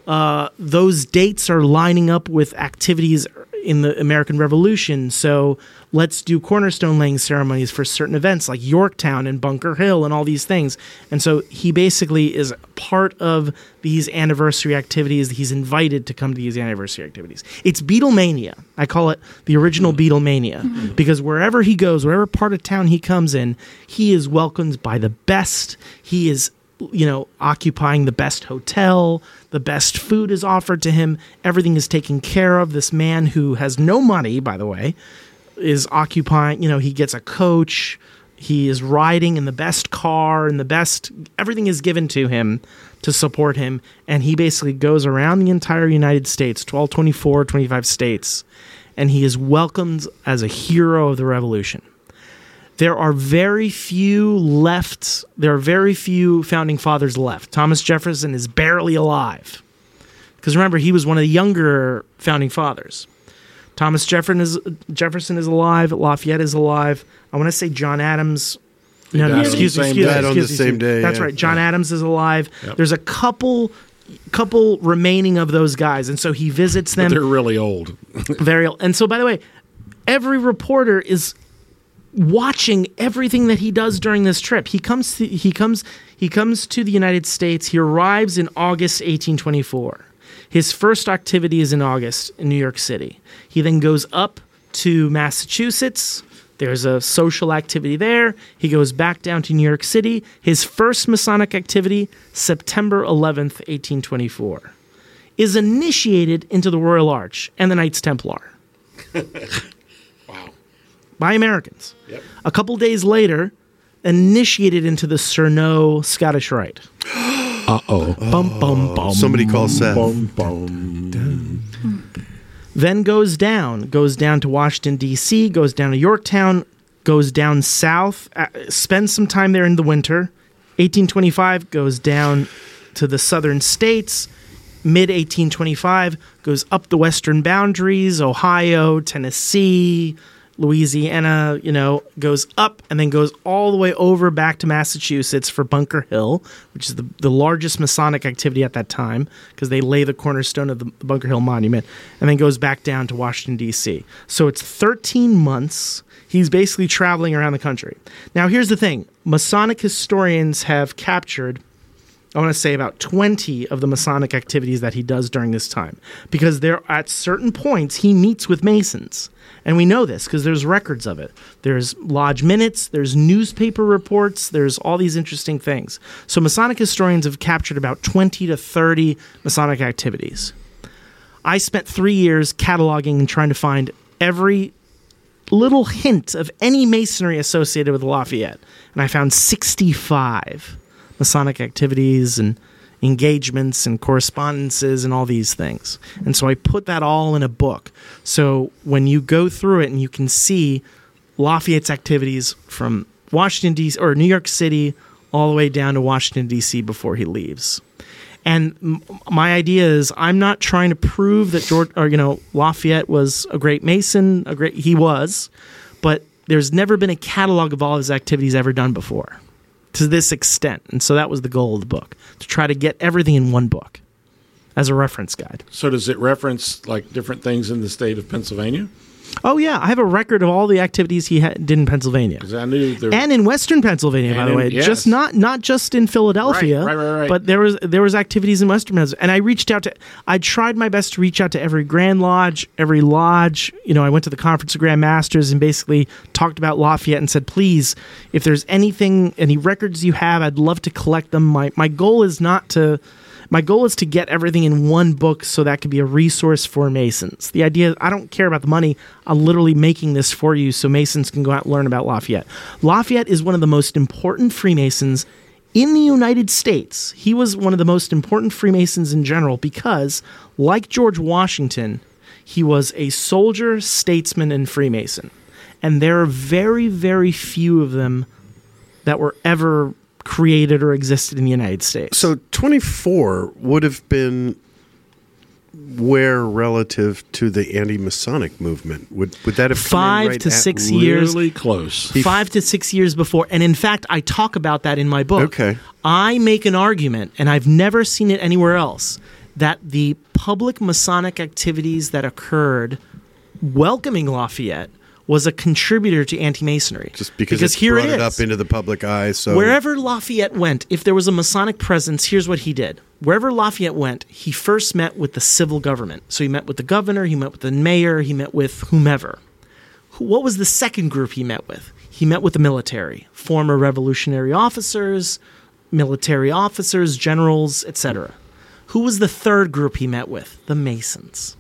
Those dates are lining up with activities in the American Revolution. So let's do cornerstone laying ceremonies for certain events like Yorktown and Bunker Hill and all these things. And so he basically is part of these anniversary activities. He's invited to come to these anniversary activities. It's Beatlemania. I call it the original Beatlemania, because wherever he goes, wherever part of town he comes in, he is welcomed by the best. He is occupying the best hotel, the best food is offered to him, everything is taken care of. This man who has no money, by the way, is occupying, he gets a coach, he is riding in the best car, and everything is given to him to support him, and he basically goes around the entire United States, 25 states, and he is welcomed as a hero of the Revolution. There are very few left. There are very few founding fathers left. Thomas Jefferson is barely alive. Because remember, he was one of the younger founding fathers. Thomas Jefferson is alive. Lafayette is alive. I want to say John Adams. Excuse me. On the same day. That's right. John Adams is alive. Yep. There's a couple remaining of those guys. And so he visits them. But they're really old. Very old. And so, by the way, every reporter is watching everything that he does during this trip. He comes to the United States. He arrives in August 1824. His first activity is in August in New York City. He then goes up to Massachusetts, There's a social activity there. He goes back down to New York City. His first Masonic activity, September 11th, 1824, is initiated into the Royal Arch and the Knights Templar. Wow. By Americans. Yep. A couple days later, initiated into the Cerneau Scottish Rite. Uh-oh. Bum, bum, bum. Somebody call Seth. Then goes down to Washington, D.C., goes down to Yorktown, goes down south, spends some time there in the winter. 1825, goes down to the southern states. Mid-1825, goes up the western boundaries, Ohio, Tennessee, Louisiana, goes up and then goes all the way over back to Massachusetts for Bunker Hill, which is the largest Masonic activity at that time because they lay the cornerstone of the Bunker Hill Monument, and then goes back down to Washington, D.C. So it's 13 months. He's basically traveling around the country. Now, here's the thing. Masonic historians have captured, I want to say, about 20 of the Masonic activities that he does during this time, because there at certain points he meets with Masons. And we know this because there's records of it. There's lodge minutes, there's newspaper reports, there's all these interesting things. So Masonic historians have captured about 20 to 30 Masonic activities. I spent 3 years cataloging and trying to find every little hint of any Masonry associated with Lafayette. And I found 65 Masonic activities and engagements and correspondences and all these things. And so I put that all in a book. So when you go through it and you can see Lafayette's activities from Washington, D.C., or New York City, all the way down to Washington, D.C. before he leaves. And my idea is I'm not trying to prove that Lafayette was a great Mason. He was, but there's never been a catalog of all his activities ever done before to this extent. And so that was the goal of the book, to try to get everything in one book as a reference guide. So does it reference like different things in the state of Pennsylvania? Oh, yeah. I have a record of all the activities he did in Pennsylvania. Because I knew there and in Western Pennsylvania, by the way. yes. Just not just in Philadelphia. Right. But there was activities in Western Pennsylvania. And I tried my best to reach out to every Grand Lodge, every lodge. I went to the Conference of Grand Masters and basically talked about Lafayette and said, please, if there's any records you have, I'd love to collect them. My goal is to get everything in one book so that could be a resource for Masons. The idea is I don't care about the money. I'm literally making this for you so Masons can go out and learn about Lafayette. Lafayette is one of the most important Freemasons in the United States. He was one of the most important Freemasons in general because, like George Washington, he was a soldier, statesman, and Freemason. And there are very, very few of them that were ever created or existed in the United States. So 24 would have been where relative to the anti-Masonic movement? Would that have come in 5 to 6 years? Really close. 5 to 6 years before. And in fact, I talk about that in my book. Okay. I make an argument, and I've never seen it anywhere else, that the public Masonic activities that occurred welcoming Lafayette was a contributor to anti-Masonry. Just because it's here brought it it is. up into the public eye. So Wherever Lafayette went, if there was a Masonic presence, here's what he did. Wherever Lafayette went, he first met with the civil government. So he met with the governor, he met with the mayor, he met with whomever. What was the second group he met with? He met with the military, former revolutionary officers, military officers, generals, etc. Who was the third group he met with? The Masons.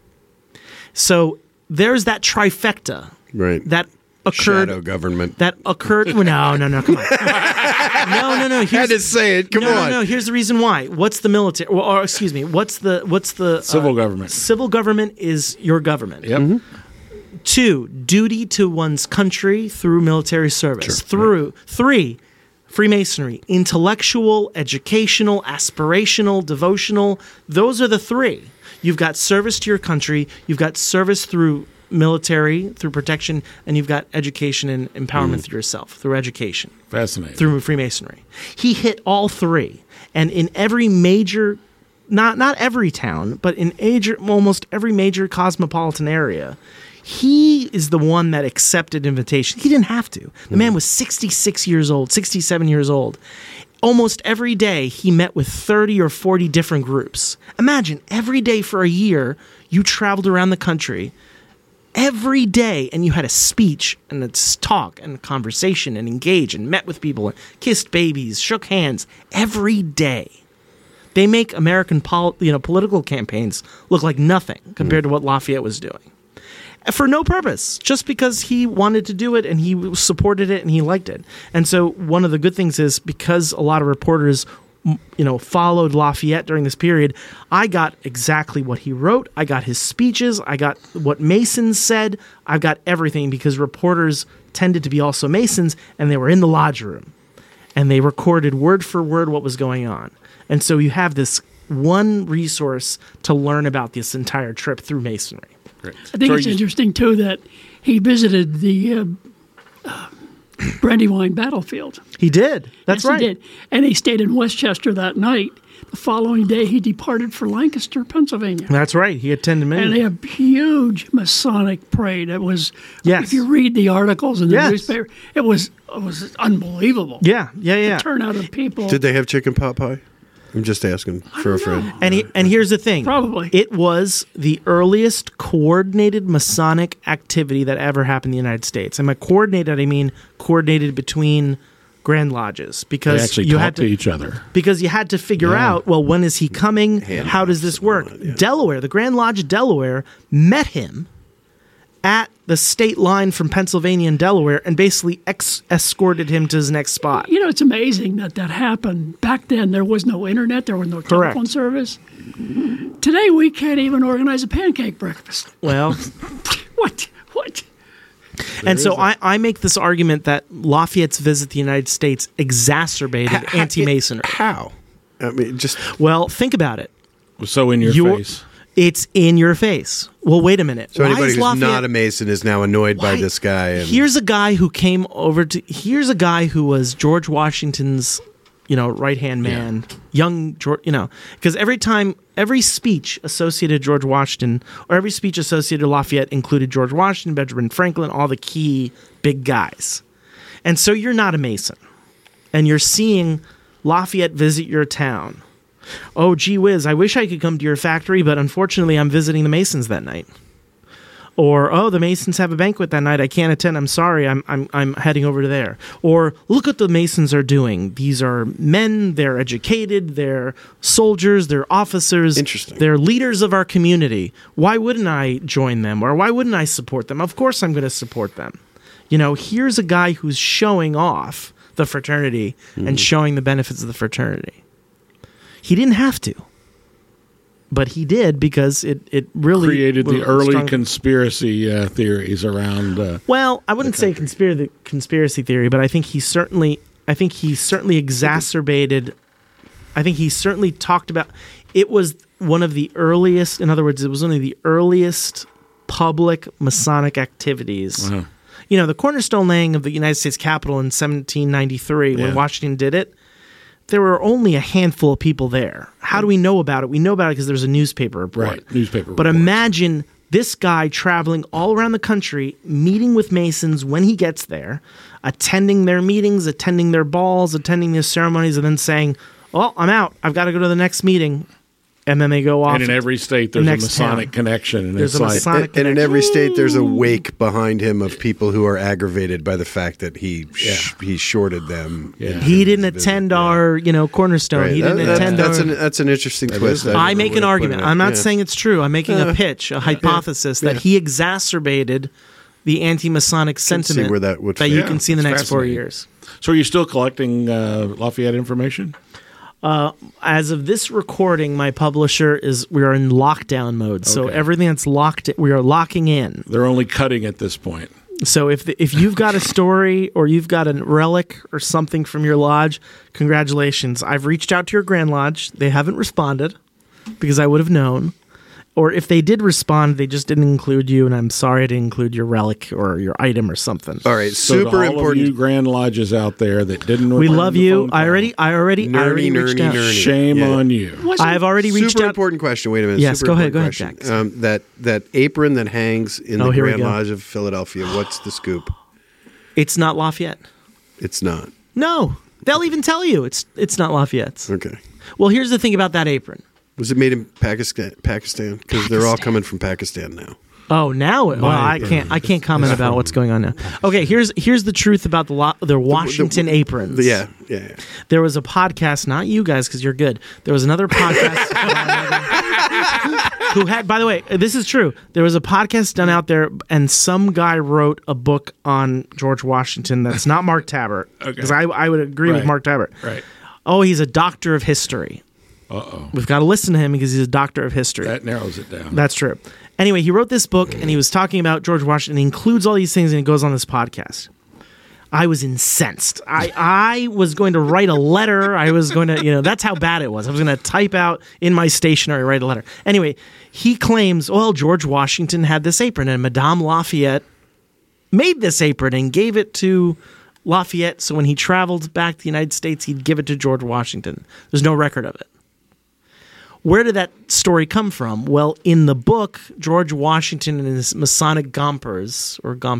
So there's that trifecta right. that occurred. Shadow government. That occurred. No, come on. No. I had to say it. Come on. No. Here's the reason why. What's the military? Or excuse me. What's the Civil government. Civil government is your government. Yep. Mm-hmm. 2, duty to one's country through military service. 3, Freemasonry, intellectual, educational, aspirational, devotional. Those are the 3. You've got service to your country, you've got service through military, through protection, and you've got education and empowerment through yourself, through education. Fascinating. Through Freemasonry. He hit all 3. And in every major, not every town, but in almost every major cosmopolitan area, he is the one that accepted invitation. He didn't have to. The man was 66 years old, 67 years old. Almost every day, he met with 30 or 40 different groups. Imagine, every day for a year, you traveled around the country every day, and you had a speech and a talk and a conversation and engaged and met with people and kissed babies, shook hands every day. They make American political campaigns look like nothing compared to what Lafayette was doing. For no purpose, just because he wanted to do it and he supported it and he liked it. And so one of the good things is because a lot of reporters followed Lafayette during this period, I got exactly what he wrote. I got his speeches. I got what Masons said. I got everything because reporters tended to be also Masons, and they were in the lodge room. And they recorded word for word what was going on. And so you have this one resource to learn about this entire trip through Masonry. Great. I think it's interesting, too, that he visited the Brandywine battlefield. He did. That's right. He did. And he stayed in Westchester that night. The following day, he departed for Lancaster, Pennsylvania. That's right. He attended many. And a huge Masonic parade. It was, yes. If you read the articles in the newspaper, it was unbelievable. Yeah. The turnout of people. Did they have chicken pot pie? I'm just asking for a friend. And here's the thing. Probably. It was the earliest coordinated Masonic activity that ever happened in the United States. And by coordinated, I mean coordinated between Grand Lodges. Because they actually talked to each other. Because you had to figure out, well, when is he coming? How does this work? Delaware, the Grand Lodge of Delaware, met him at the state line from Pennsylvania and Delaware and basically escorted him to his next spot. It's amazing that happened. Back then, there was no internet. There was no telephone service. Today, we can't even organize a pancake breakfast. Well. What? And so I make this argument that Lafayette's visit to the United States exacerbated anti-Masonry. How? I mean, Well, think about it. So in your face. It's in your face. Well, wait a minute. So anybody who's not a Mason is now annoyed by this guy. Here's a guy who came over to. Here's a guy who was George Washington's, right-hand man, young George. Because every speech associated with George Washington or every speech associated with Lafayette included George Washington, Benjamin Franklin, all the key big guys. And so you're not a Mason, and you're seeing Lafayette visit your town. Oh, gee whiz, I wish I could come to your factory, but unfortunately I'm visiting the Masons that night. Or, oh, the Masons have a banquet that night. I can't attend. I'm sorry. I'm heading over to there. Or, look what the Masons are doing. These are men. They're educated. They're soldiers. They're officers. Interesting. They're leaders of our community. Why wouldn't I join them? Or why wouldn't I support them? Of course I'm going to support them. Here's a guy who's showing off the fraternity and showing the benefits of the fraternity. He didn't have to, but he did because it really created the early conspiracy theories around. Well, I wouldn't say conspiracy theory, but I think he certainly exacerbated. I think he certainly talked about. It was one of the earliest. In other words, it was one of the earliest public Masonic activities. Uh-huh. The cornerstone laying of the United States Capitol in 1793, when Washington did it. There were only a handful of people there. How do we know about it? We know about it because there's a newspaper report. Right, newspaper report. But imagine this guy traveling all around the country, meeting with Masons when he gets there, attending their meetings, attending their balls, attending their ceremonies, and then saying, well, I'm out. I've got to go to the next meeting. And then they go off. And in every state, there's a Masonic connection. And there's a Masonic connection. And in every state, there's a wake behind him of people who are aggravated by the fact that he shorted them. Yeah. He didn't attend our, cornerstone. Right. He didn't attend that's an interesting twist. I make an argument. I'm not saying it's true. I'm making a pitch, a hypothesis that he exacerbated the anti-Masonic sentiment that you can see in the next 4 years. So are you still collecting Lafayette information? As of this recording, my publisher we are in lockdown mode. So everything that's locked, we are locking in. They're only cutting at this point. So if you've got a story or you've got a relic or something from your lodge, congratulations. I've reached out to your Grand Lodge. They haven't responded because I would have known. Or if they did respond, they just didn't include you, and I'm sorry I didn't include your relic or your item or something. All right, so super important. Of you Grand Lodges out there that didn't. We love you. I already reached out. Shame on you. I've already reached out. Super important question. Wait a minute. Yes, super go ahead, question. Jack. That apron that hangs in the Grand Lodge of Philadelphia. What's the scoop? It's not Lafayette. It's not. No, they'll even tell you it's not Lafayette's. Okay. Well, here's the thing about that apron. Was it made in Pakistan? Because they're all coming from Pakistan now. Oh, now I can't comment about what's going on now. Okay, here's the truth about the Washington aprons. Yeah. There was a podcast, not you guys because you're good. There was another podcast who had, by the way, this is true. There was a podcast done out there, and some guy wrote a book on George Washington that's not Mark Tabbert. Because I would agree with Mark Tabbert. Right. Oh, he's a doctor of history. Uh-oh. We've got to listen to him because he's a doctor of history. That narrows it down. That's true. Anyway, he wrote this book, and he was talking about George Washington. He includes all these things, and he goes on this podcast. I was incensed. I was going to write a letter. I was going to, that's how bad it was. I was going to type out in my stationery, write a letter. Anyway, he claims, well, George Washington had this apron, and Madame Lafayette made this apron and gave it to Lafayette, so when he traveled back to the United States, he'd give it to George Washington. There's no record of it. Where did that story come from? Well, in the book, George Washington and his Masonic Gompers,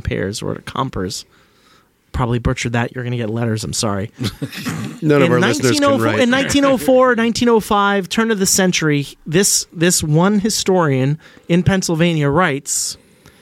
probably butchered that. You're going to get letters. I'm sorry. None of our listeners can write. In 1904, 1905, turn of the century, this one historian in Pennsylvania writes,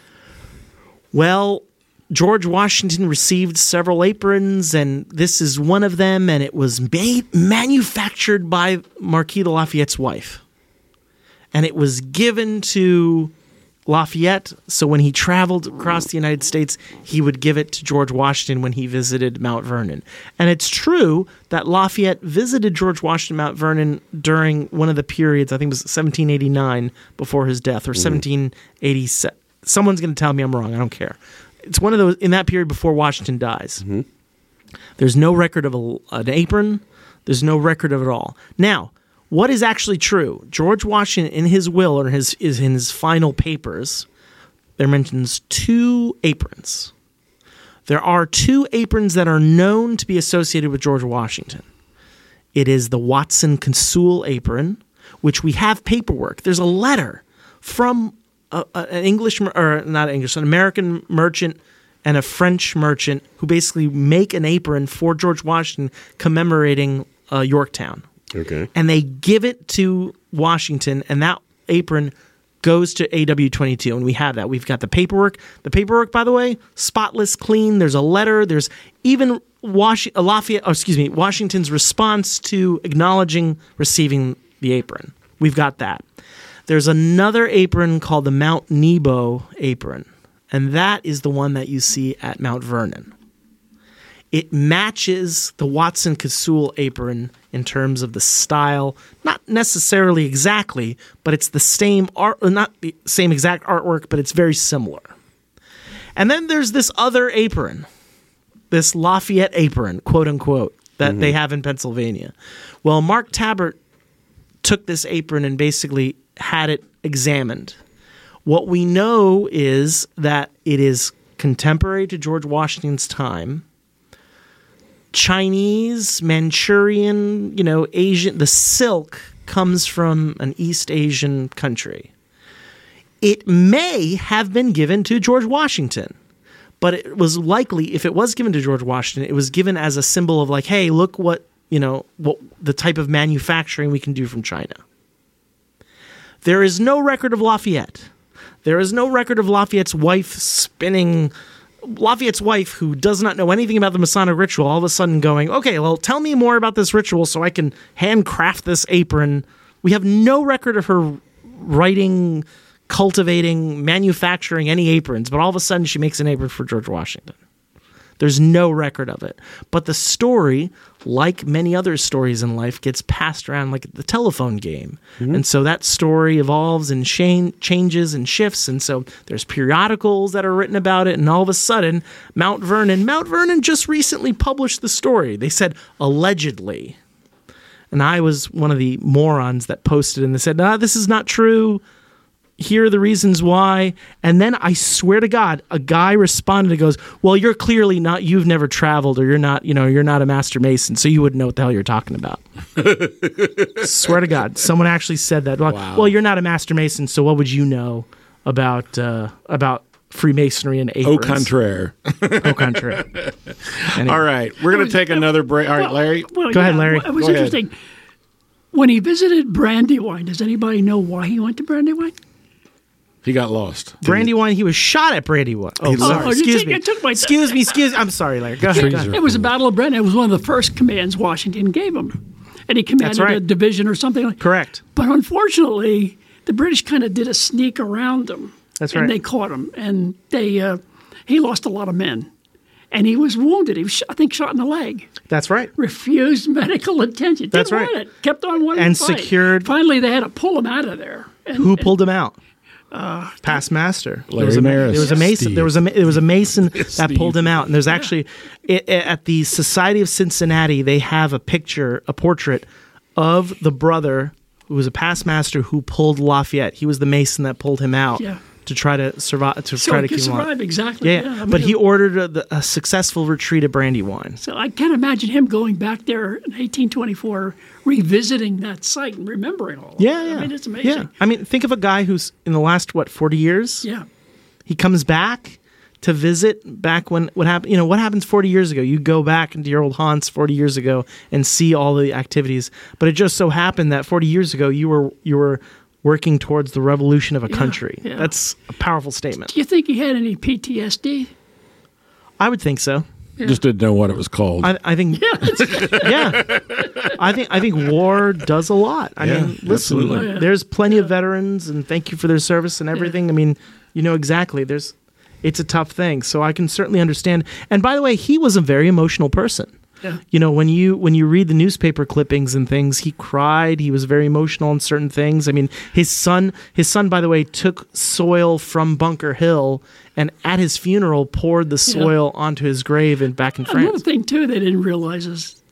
well, George Washington received several aprons, and this is one of them, and it was manufactured by Marquis de Lafayette's wife. And it was given to Lafayette, so when he traveled across the United States, he would give it to George Washington when he visited Mount Vernon. And it's true that Lafayette visited George Washington Mount Vernon during one of the periods, I think it was 1789 before his death, or 1787. Someone's going to tell me I'm wrong. I don't care. It's one of those in that period before Washington dies. Mm-hmm. There's no record of an apron. There's no record of it all. Now, what is actually true? George Washington, in his will or in his final papers, there mentions 2 aprons. There are 2 aprons that are known to be associated with George Washington. It is the Watson Consul apron, which we have paperwork. There's a letter from an American merchant and a French merchant who basically make an apron for George Washington commemorating Yorktown. Okay. And they give it to Washington, and that apron goes to AW22, and we have that. We've got the paperwork. The paperwork, by the way, spotless, clean. There's a letter. There's even Washington's response to acknowledging receiving the apron. We've got that. There's another apron called the Mount Nebo apron, and that is the one that you see at Mount Vernon. It matches the Watson Consul apron in terms of the style, not necessarily exactly, but it's the same art, not the same exact artwork, but it's very similar. And then there's this other apron, this Lafayette apron, quote unquote, that they have in Pennsylvania. Well, Mark Tabbert took this apron and basically had it examined. What we know is that it is contemporary to George Washington's time. Chinese, Manchurian, Asian, the silk comes from an East Asian country. It may have been given to George Washington, but it was likely, if it was given to George Washington, it was given as a symbol of like, hey, look what the type of manufacturing we can do from China. There is no record of Lafayette. There is no record of Lafayette's wife spinning. Lafayette's wife, who does not know anything about the Masonic ritual, all of a sudden going, okay, well, tell me more about this ritual so I can handcraft this apron. We have no record of her writing, cultivating, manufacturing any aprons, but all of a sudden she makes an apron for George Washington. There's no record of it. But the story, like many other stories in life, gets passed around like the telephone game. Mm-hmm. And so that story evolves and changes and shifts. And so there's periodicals that are written about it. And all of a sudden, Mount Vernon just recently published the story. They said, allegedly. And I was one of the morons that posted and they said, this is not true. Here are the reasons why. And then I swear to God, a guy responded and goes, well, you're clearly not, you've never traveled, or you're not a master mason, so you wouldn't know what the hell you're talking about. Swear to God. Someone actually said that. Wow. Well, you're not a master mason, so what would you know about Freemasonry and aprons? Au contraire. Au contraire. Anyway. All right. We're going to take another break. All right, Larry. Go ahead, Larry. It was interesting. When he visited Brandywine, does anybody know why he went to Brandywine? He got lost. Brandywine, he was shot at Brandywine. Oh, sorry. Excuse me. Excuse me. I'm sorry, Larry. Go ahead. It was the Battle of Brandywine. It was one of the first commands Washington gave him. And he commanded a division or something like that. Correct. But unfortunately, the British kind of did a sneak around him. That's right. And they caught him. And he lost a lot of men. And he was wounded. He was, I think, shot in the leg. That's right. Refused medical attention. Didn't want it. Kept on wanting and to fight. Secured. Finally, they had to pull him out of there. Who pulled him out? Past master. There was a mason. There was a mason that pulled him out. And there's actually at the Society of Cincinnati, they have a portrait of the brother who was a past master who pulled Lafayette. He was the mason that pulled him out. Yeah. To try to survive, try to keep him alive. Exactly. Yeah. I mean, but he ordered a successful retreat at Brandywine. So I can't imagine him going back there in 1824, revisiting that site and remembering all. Yeah. I mean, it's amazing. Yeah. I mean, think of a guy who's in the last 40 years. Yeah. He comes back to visit back when what happened. You know what happens 40 years ago? You go back into your old haunts 40 years ago and see all the activities. But it just so happened that 40 years ago you were working towards the revolution of a country. Yeah. That's a powerful statement. Do you think he had any PTSD? I would think so. Yeah. Just didn't know what it was called. I think, yeah. I think war does a lot. I mean, listen, there's plenty of veterans, and thank you for their service and everything. I mean, you know exactly. It's a tough thing, so I can certainly understand. And by the way, he was a very emotional person. Yeah. You know, when you read the newspaper clippings and things, he cried. He was very emotional on certain things. I mean, his son, by the way, took soil from Bunker Hill and at his funeral poured the soil onto his grave and back in France. Another thing too they didn't realize is,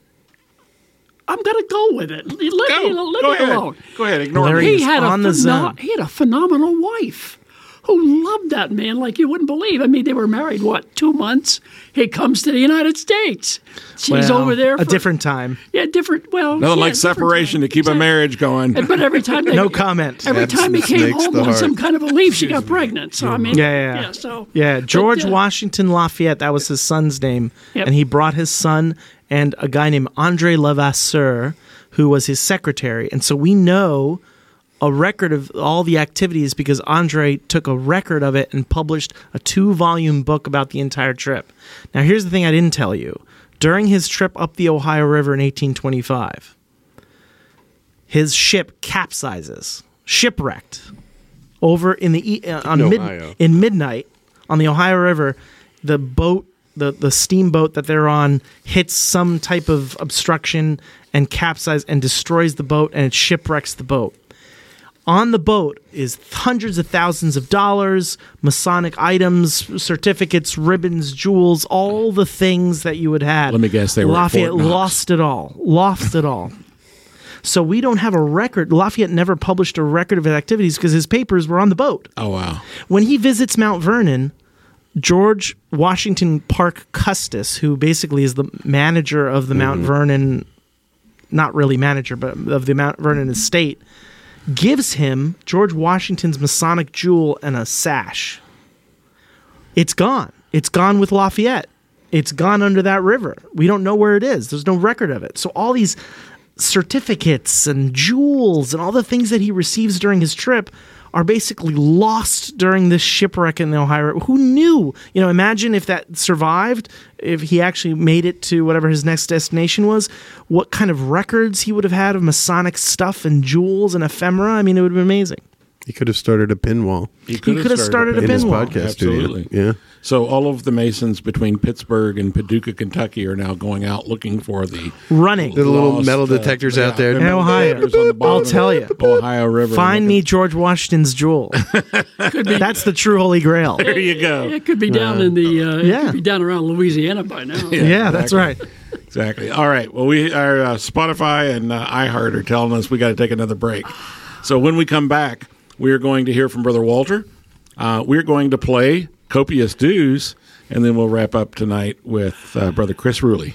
I'm going to go with it. Let me alone. Go ahead. Ignore me. He had a phenomenal wife who loved that man like you wouldn't believe. I mean, they were married, 2 months? He comes to the United States. She's over there for a different time. Yeah, different. Well, nothing like separation to keep a marriage going. But every time no comment. Every time he came home on some kind of a leave, she got pregnant. So I mean, George Washington Lafayette, that was his son's name, and he brought his son and a guy named André Levasseur, who was his secretary, and so we know a record of all the activities because Andre took a record of it and published a 2-volume book about the entire trip. Now, here's the thing I didn't tell you. During his trip up the Ohio River in 1825, his ship capsizes, shipwrecked, over in midnight on the Ohio River. The boat, the steamboat that they're on, hits some type of obstruction and capsizes and destroys the boat, and it shipwrecks the boat. On the boat is hundreds of thousands of dollars, Masonic items, certificates, ribbons, jewels, all the things that you would have. Let me guess, they were Lafayette lost it all. So we don't have a record. Lafayette never published a record of his activities because his papers were on the boat. Oh, wow. When he visits Mount Vernon, George Washington Parke Custis, who basically is the manager of the Mount Vernon, not really manager, but of the Mount Vernon estate, gives him George Washington's Masonic jewel and a sash. It's gone. It's gone with Lafayette. It's gone under that river. We don't know where it is. There's no record of it. So all these certificates and jewels and all the things that he receives during his trip are basically lost during this shipwreck in the Ohio River. Who knew? You know, imagine if that survived, if he actually made it to whatever his next destination was, what kind of records he would have had of Masonic stuff and jewels and ephemera. I mean, it would have been amazing. He could have started a pin wall. He could have started a in pin his wall. podcast Absolutely. studio. Yeah. So all of the Masons between Pittsburgh and Paducah, Kentucky, are now going out looking for the little metal detectors out there in Ohio. I'll tell you, Ohio River. Find me George Washington's jewel. That's the true Holy Grail. There you go. It could be down in the. It could be down around Louisiana by now. Yeah, that's right. Exactly. All right. Well, our Spotify and iHeart are telling us we got to take another break. So when we come back, we are going to hear from Brother Walter. We're going to play Copious Dues, and then we'll wrap up tonight with Brother Chris Ruley.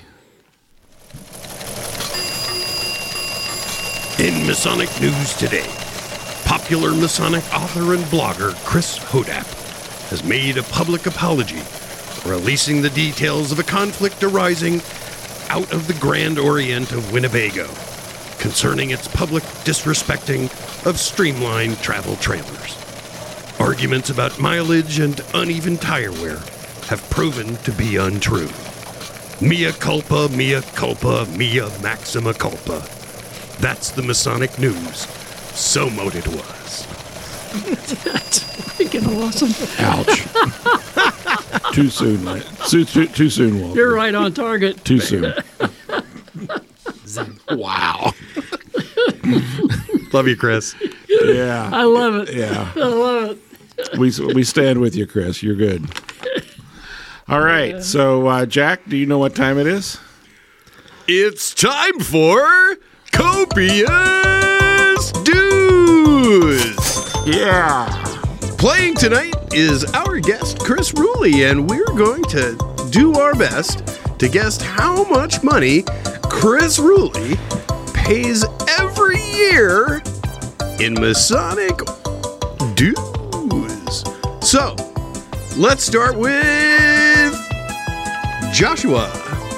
In Masonic news today, popular Masonic author and blogger Chris Hodap has made a public apology, releasing the details of a conflict arising out of the Grand Orient of Winnebago concerning its public disrespecting of streamlined travel trailers. Arguments about mileage and uneven tire wear have proven to be untrue. Mea culpa, mea culpa, mea maxima culpa. That's the Masonic news. So mote it was. That's freaking awesome. Ouch. Too soon. Too soon, Walter. You're right on target. Too soon. Wow. Love you, Chris. Yeah. I love it. Yeah. I love it. We stand with you, Chris. You're good. All right. So, Jack, do you know what time it is? It's time for Copious Dues. Yeah. Playing tonight is our guest, Chris Ruley, and we're going to do our best to guess how much money Chris Ruley pays every year in Masonic dues. So, let's start with Joshua.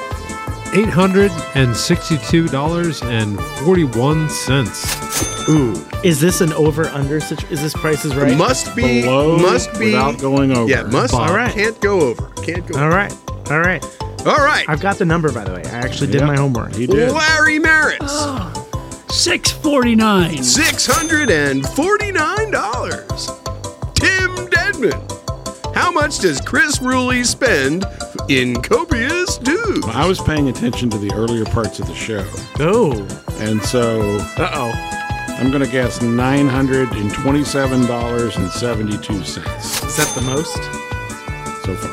$862.41. Ooh. Is this an over/under? Is this Price is Right? Must be without going over. Yeah, must. All right. Can't go over. Can't go. All right. All right. All right. I've got the number, by the way. I actually did Yep. my homework. He did. Larry Maritz. $649. $649. Tim Dedman. How much does Chris Ruley spend in copious dues? I was paying attention to the earlier parts of the show, Oh. and so Uh-oh. I'm going to guess $927.72 Is that the most? so far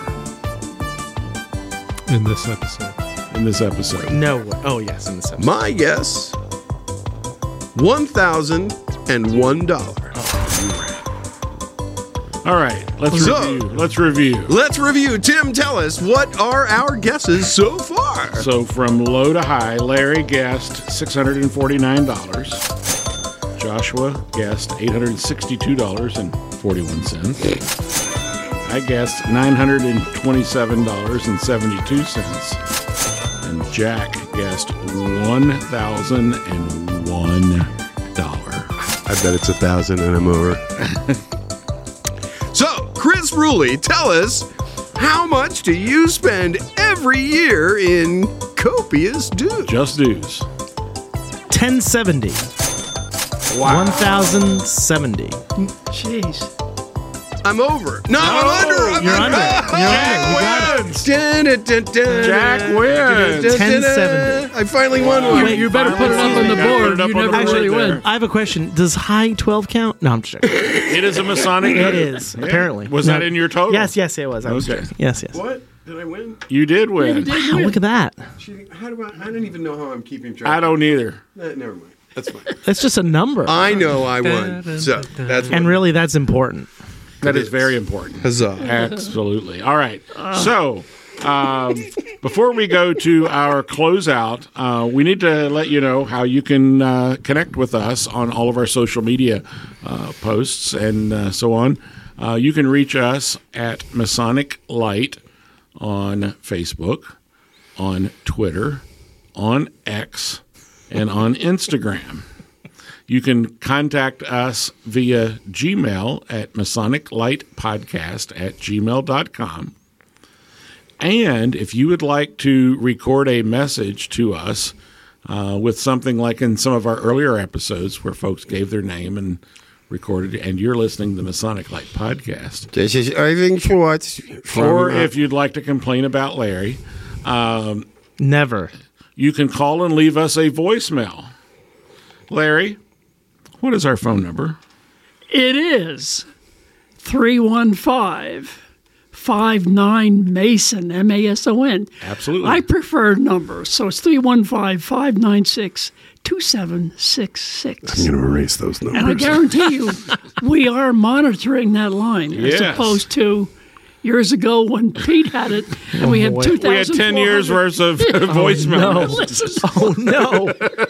In this episode. in this episode. No way. Oh, yes, in the episode. My guess, $1,001. All right, let's So- review. Let's review. Let's review. Tim, tell us, what are our guesses so far? So from low to high, Larry guessed $649. Joshua guessed $862.41. I guessed $927.72. And Jack guessed $1,001. I bet it's 1,000 and I'm over. So, Chris Ruley, tell us, how much do you spend every year in copious dues? Just dues. 1070. Wow. 1070. Jeez. I'm over. No, I'm under. You're under. You're under. You got it. Jack wins. 1070. I finally won one. Wait, You better put it up on the board. You never really win. I have a question. Does high 12 count? No, I'm just joking. It is a Masonic. It is, apparently. Was that in your total? Yes, it was. I was Okay. joking. Yes. What? Did I win? You did win. Wow, look at that. How do I don't even know how I'm keeping track. I don't either. Never mind. That's fine. That's just a number. I know I won. So, that's And really, that's important. That is very important. Huzzah. Absolutely. All right. So, before we go to our closeout, we need to let you know how you can connect with us on all of our social media posts and so on. You can reach us at Masonic Light on Facebook, on Twitter, on X, and on Instagram. You can contact us via Gmail at masoniclightpodcast@gmail.com. And if you would like to record a message to us with something like in some of our earlier episodes where folks gave their name and recorded, and you're listening to the Masonic Light Podcast. This is Irving Schwartz. Or if you'd like to complain about Larry, Never. you can call and leave us a voicemail. Larry, what is our phone number? It is 315-59-MASON, M-A-S-O-N. Absolutely. I prefer numbers, so it's 315-596-2766. I'm going to erase those numbers. And I guarantee you, we are monitoring that line Yes. as opposed to years ago when Pete had it and we had 2,000. We had 10 years worth of voicemail messages. Oh, no.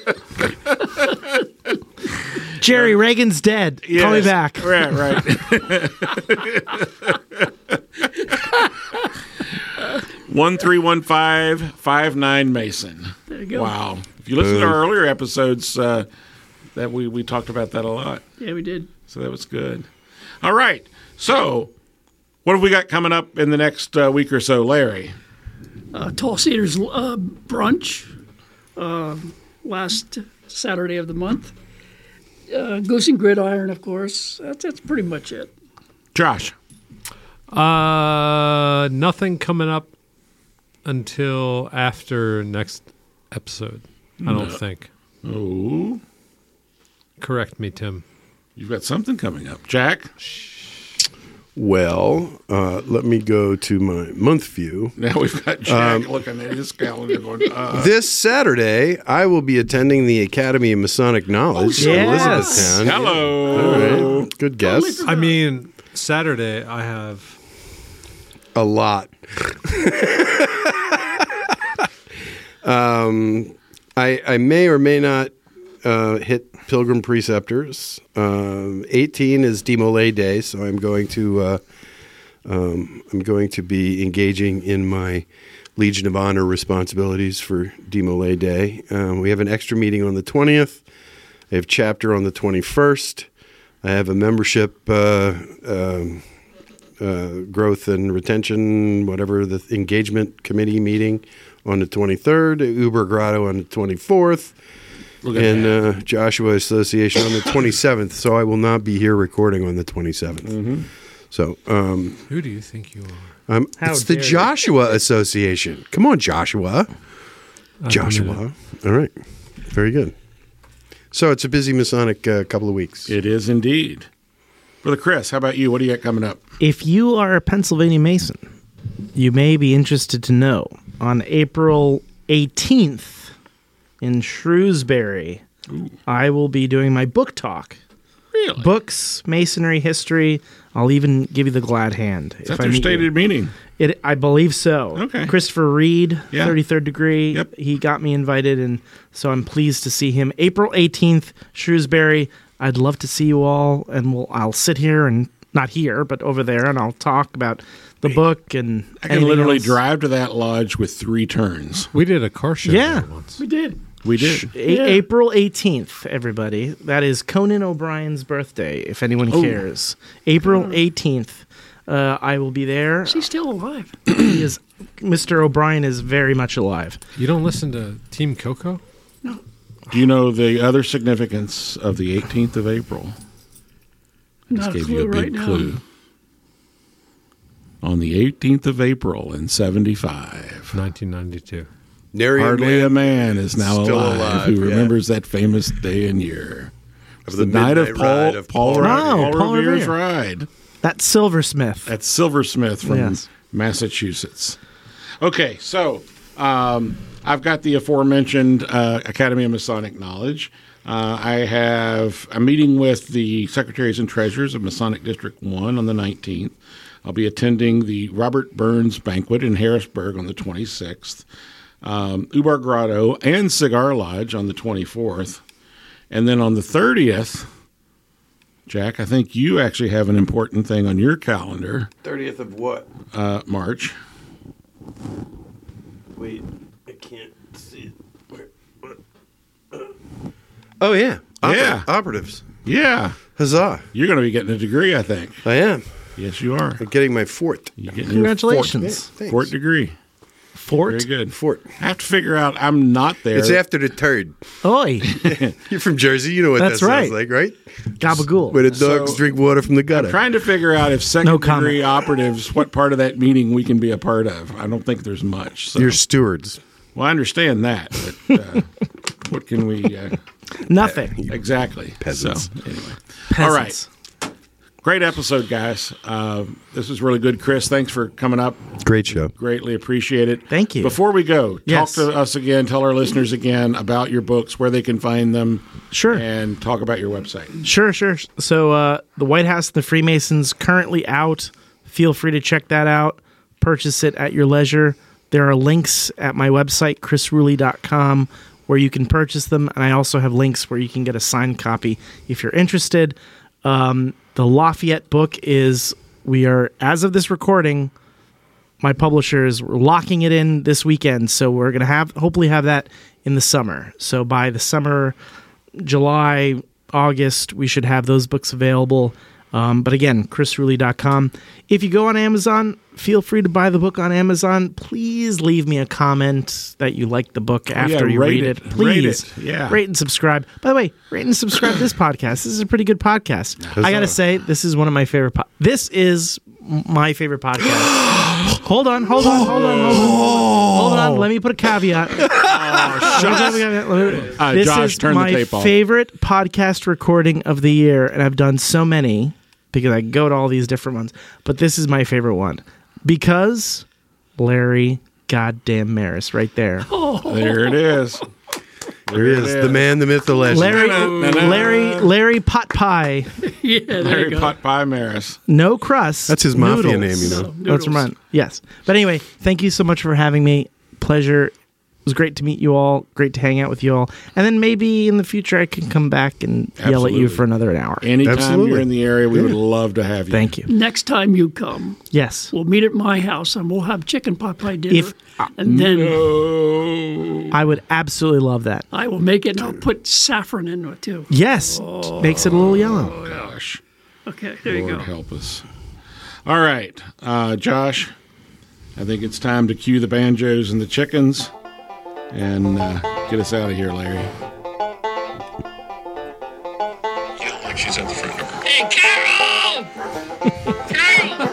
Jerry, Reagan's dead. Call me Yes. back. Right. 1315-59 Mason. There you go. Wow. If you listen to our earlier episodes, that we talked about that a lot. Yeah, we did. So that was good. All right. So, what have we got coming up in the next week or so, Larry? Tall Cedars brunch last Saturday of the month. Goose and Gridiron, of course. That's pretty much it. Josh? Nothing coming up until after next episode, I don't think. Oh. Correct me, Tim. You've got something coming up. Jack? Well, let me go to my month view. Now we've got Jack looking at his calendar going, This Saturday, I will be attending the Academy of Masonic Knowledge in Elizabethtown. hello. All right. Good guess. I mean, Saturday I have A lot. I may or may not hit Pilgrim Preceptors. 18 is Demolay Day, so I'm going to be engaging in my Legion of Honor responsibilities for Demolay Day. We have an extra meeting on the 20th. I have chapter on the 21st. I have a membership growth and retention, whatever, the engagement committee meeting on the 23rd, Uber Grotto on the 24th, and Joshua Association on the 27th. So I will not be here recording on the 27th. Mm-hmm. So who do you think you are? It's the Joshua Association. Come on, Joshua. Joshua. All right. Very good. So it's a busy Masonic couple of weeks. It is indeed. Brother Chris, how about you? What do you got coming up? If you are a Pennsylvania Mason, you may be interested to know on April 18th in Shrewsbury, I will be doing my book talk. Really? Books, Masonry, history. I'll even give you the glad hand. Is that their stated meeting? I believe so. Okay. Christopher Reed, Yeah. 33rd Degree. Yep. He got me invited, and so I'm pleased to see him. April 18th, Shrewsbury. I'd love to see you all, and I'll sit here and not here, but over there, and I'll talk about the book and I can literally else. drive to that lodge with 3 turns. We did a car show Yeah. there once. We did. We did. April 18th, everybody. That is Conan O'Brien's birthday, if anyone cares. April 18th. I will be there. Is he still alive? Mr. O'Brien is very much alive. You don't listen to Team Coco? Do you know the other significance of the 18th of April? Not a Gave clue you a right big now. clue. On the 18th of April in 75, 1992. Nary hardly a man is now Still alive, alive, who yeah. remembers that famous day and year. Of The night of Paul Paul Revere's Revere. ride. That's Silversmith. That's Silversmith from Yes. Massachusetts. Okay, so I've got the aforementioned Academy of Masonic Knowledge. I have a meeting with the Secretaries and Treasurers of Masonic District 1 on the 19th. I'll be attending the Robert Burns Banquet in Harrisburg on the 26th. Ubar Grotto and Cigar Lodge on the 24th. And then on the 30th, Jack, I think you actually have an important thing on your calendar. 30th of what? March. Wait, I can't see it. Oh, yeah. Yeah. Operatives. Yeah. Huzzah. You're going to be getting a degree, I think. I am. Yes, you are. I'm getting my fort. You're getting Congratulations. your fourth degree. Fort. Very good. Fort. I have to figure out, I'm not there. It's after the third. Oi. You're from Jersey. You know what That's that right. sounds like, right? Gabagool. Where the dogs So- drink water from the gutter. I'm trying to figure out if second No comment. degree operatives, what part of that meeting we can be a part of. I don't think there's much. So. You're stewards. Well, I understand that, but what can we... Nothing. exactly. Peasants. So, anyway. Peasants. All right. Great episode, guys. This was really good. Chris, thanks for coming up. Great show. Greatly appreciate it. Thank you. Before we go, Yes. talk to us again, tell our listeners again about your books, where they can find them, Sure. and talk about your website. Sure. So the White House and the Freemasons currently out. Feel free to check that out. Purchase it at your leisure. There are links at my website, chrisruley.com, where you can purchase them. And I also have links where you can get a signed copy if you're interested. The Lafayette book we are, as of this recording, my publishers were locking it in this weekend. So we're going to hopefully have that in the summer. So by the summer, July, August, we should have those books available. But again, chrisrulli.com. If you go on Amazon, feel free to buy the book on Amazon. Please leave me a comment that you like the book after you read it. Please rate and subscribe. By the way, rate and subscribe this podcast. This is a pretty good podcast. I got to say, this is one of my favorite this is my favorite podcast. Hold on. Let me put a caveat. This Josh, is turn the my tape off. favorite podcast recording of the year, and I've done so many because I go to all these different ones. But this is my favorite one because Larry goddamn Maris right there. There it is. There it is. The man, the myth, the legend. Larry Pot Pie. Yeah, there Larry you go. Pot Pie Maris. No crust. That's his mafia noodles. name, you know. That's right. Yes. But anyway, thank you so much for having me. Pleasure. It was great to meet you all. Great to hang out with you all. And then maybe in the future I can come back and yell at you for another hour. Anytime Absolutely. you're in the area, we would love to have you. Thank you. Next time you come, Yes. we'll meet at my house and we'll have chicken pot pie dinner. And then I would absolutely love that. I will make it and I'll put saffron in it too. Yes. Makes it a little yellow. Gosh, Okay, there you Lord go. help us. All right, Josh, I think it's time to cue the banjos and the chickens and get us out of here, Larry. Yeah, like she's at the front door. Hey, Carol! Carol!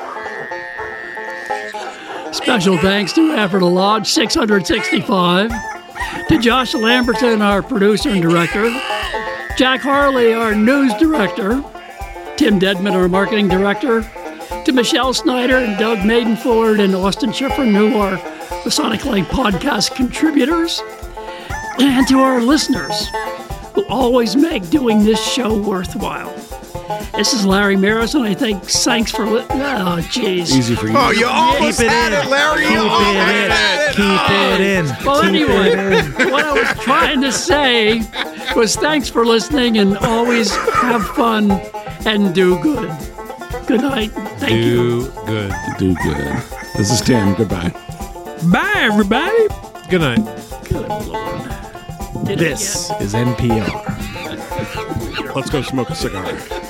Special thanks to Effort Lodge 665, to Josh Lamberton, our producer and director, Jack Harley, our news director, Tim Dedman, our marketing director, to Michelle Snyder and Doug Maidenford and Austin Schifrin, who are the Sonic Light podcast contributors, and to our listeners who always make doing this show worthwhile. This is Larry Maris, and I think thanks for oh, jeez. Easy for you. Oh, you almost Keep it had in. it, Larry. You almost had it. Keep it in. Well, Keep anyway, it in. what I was trying to say was thanks for listening and always have fun and do good. Good night. Thank you. Do good. Do good. This is Tim. Goodbye. Bye, everybody. Good night. Good Lord. Did it This is NPR. Let's go smoke a cigar.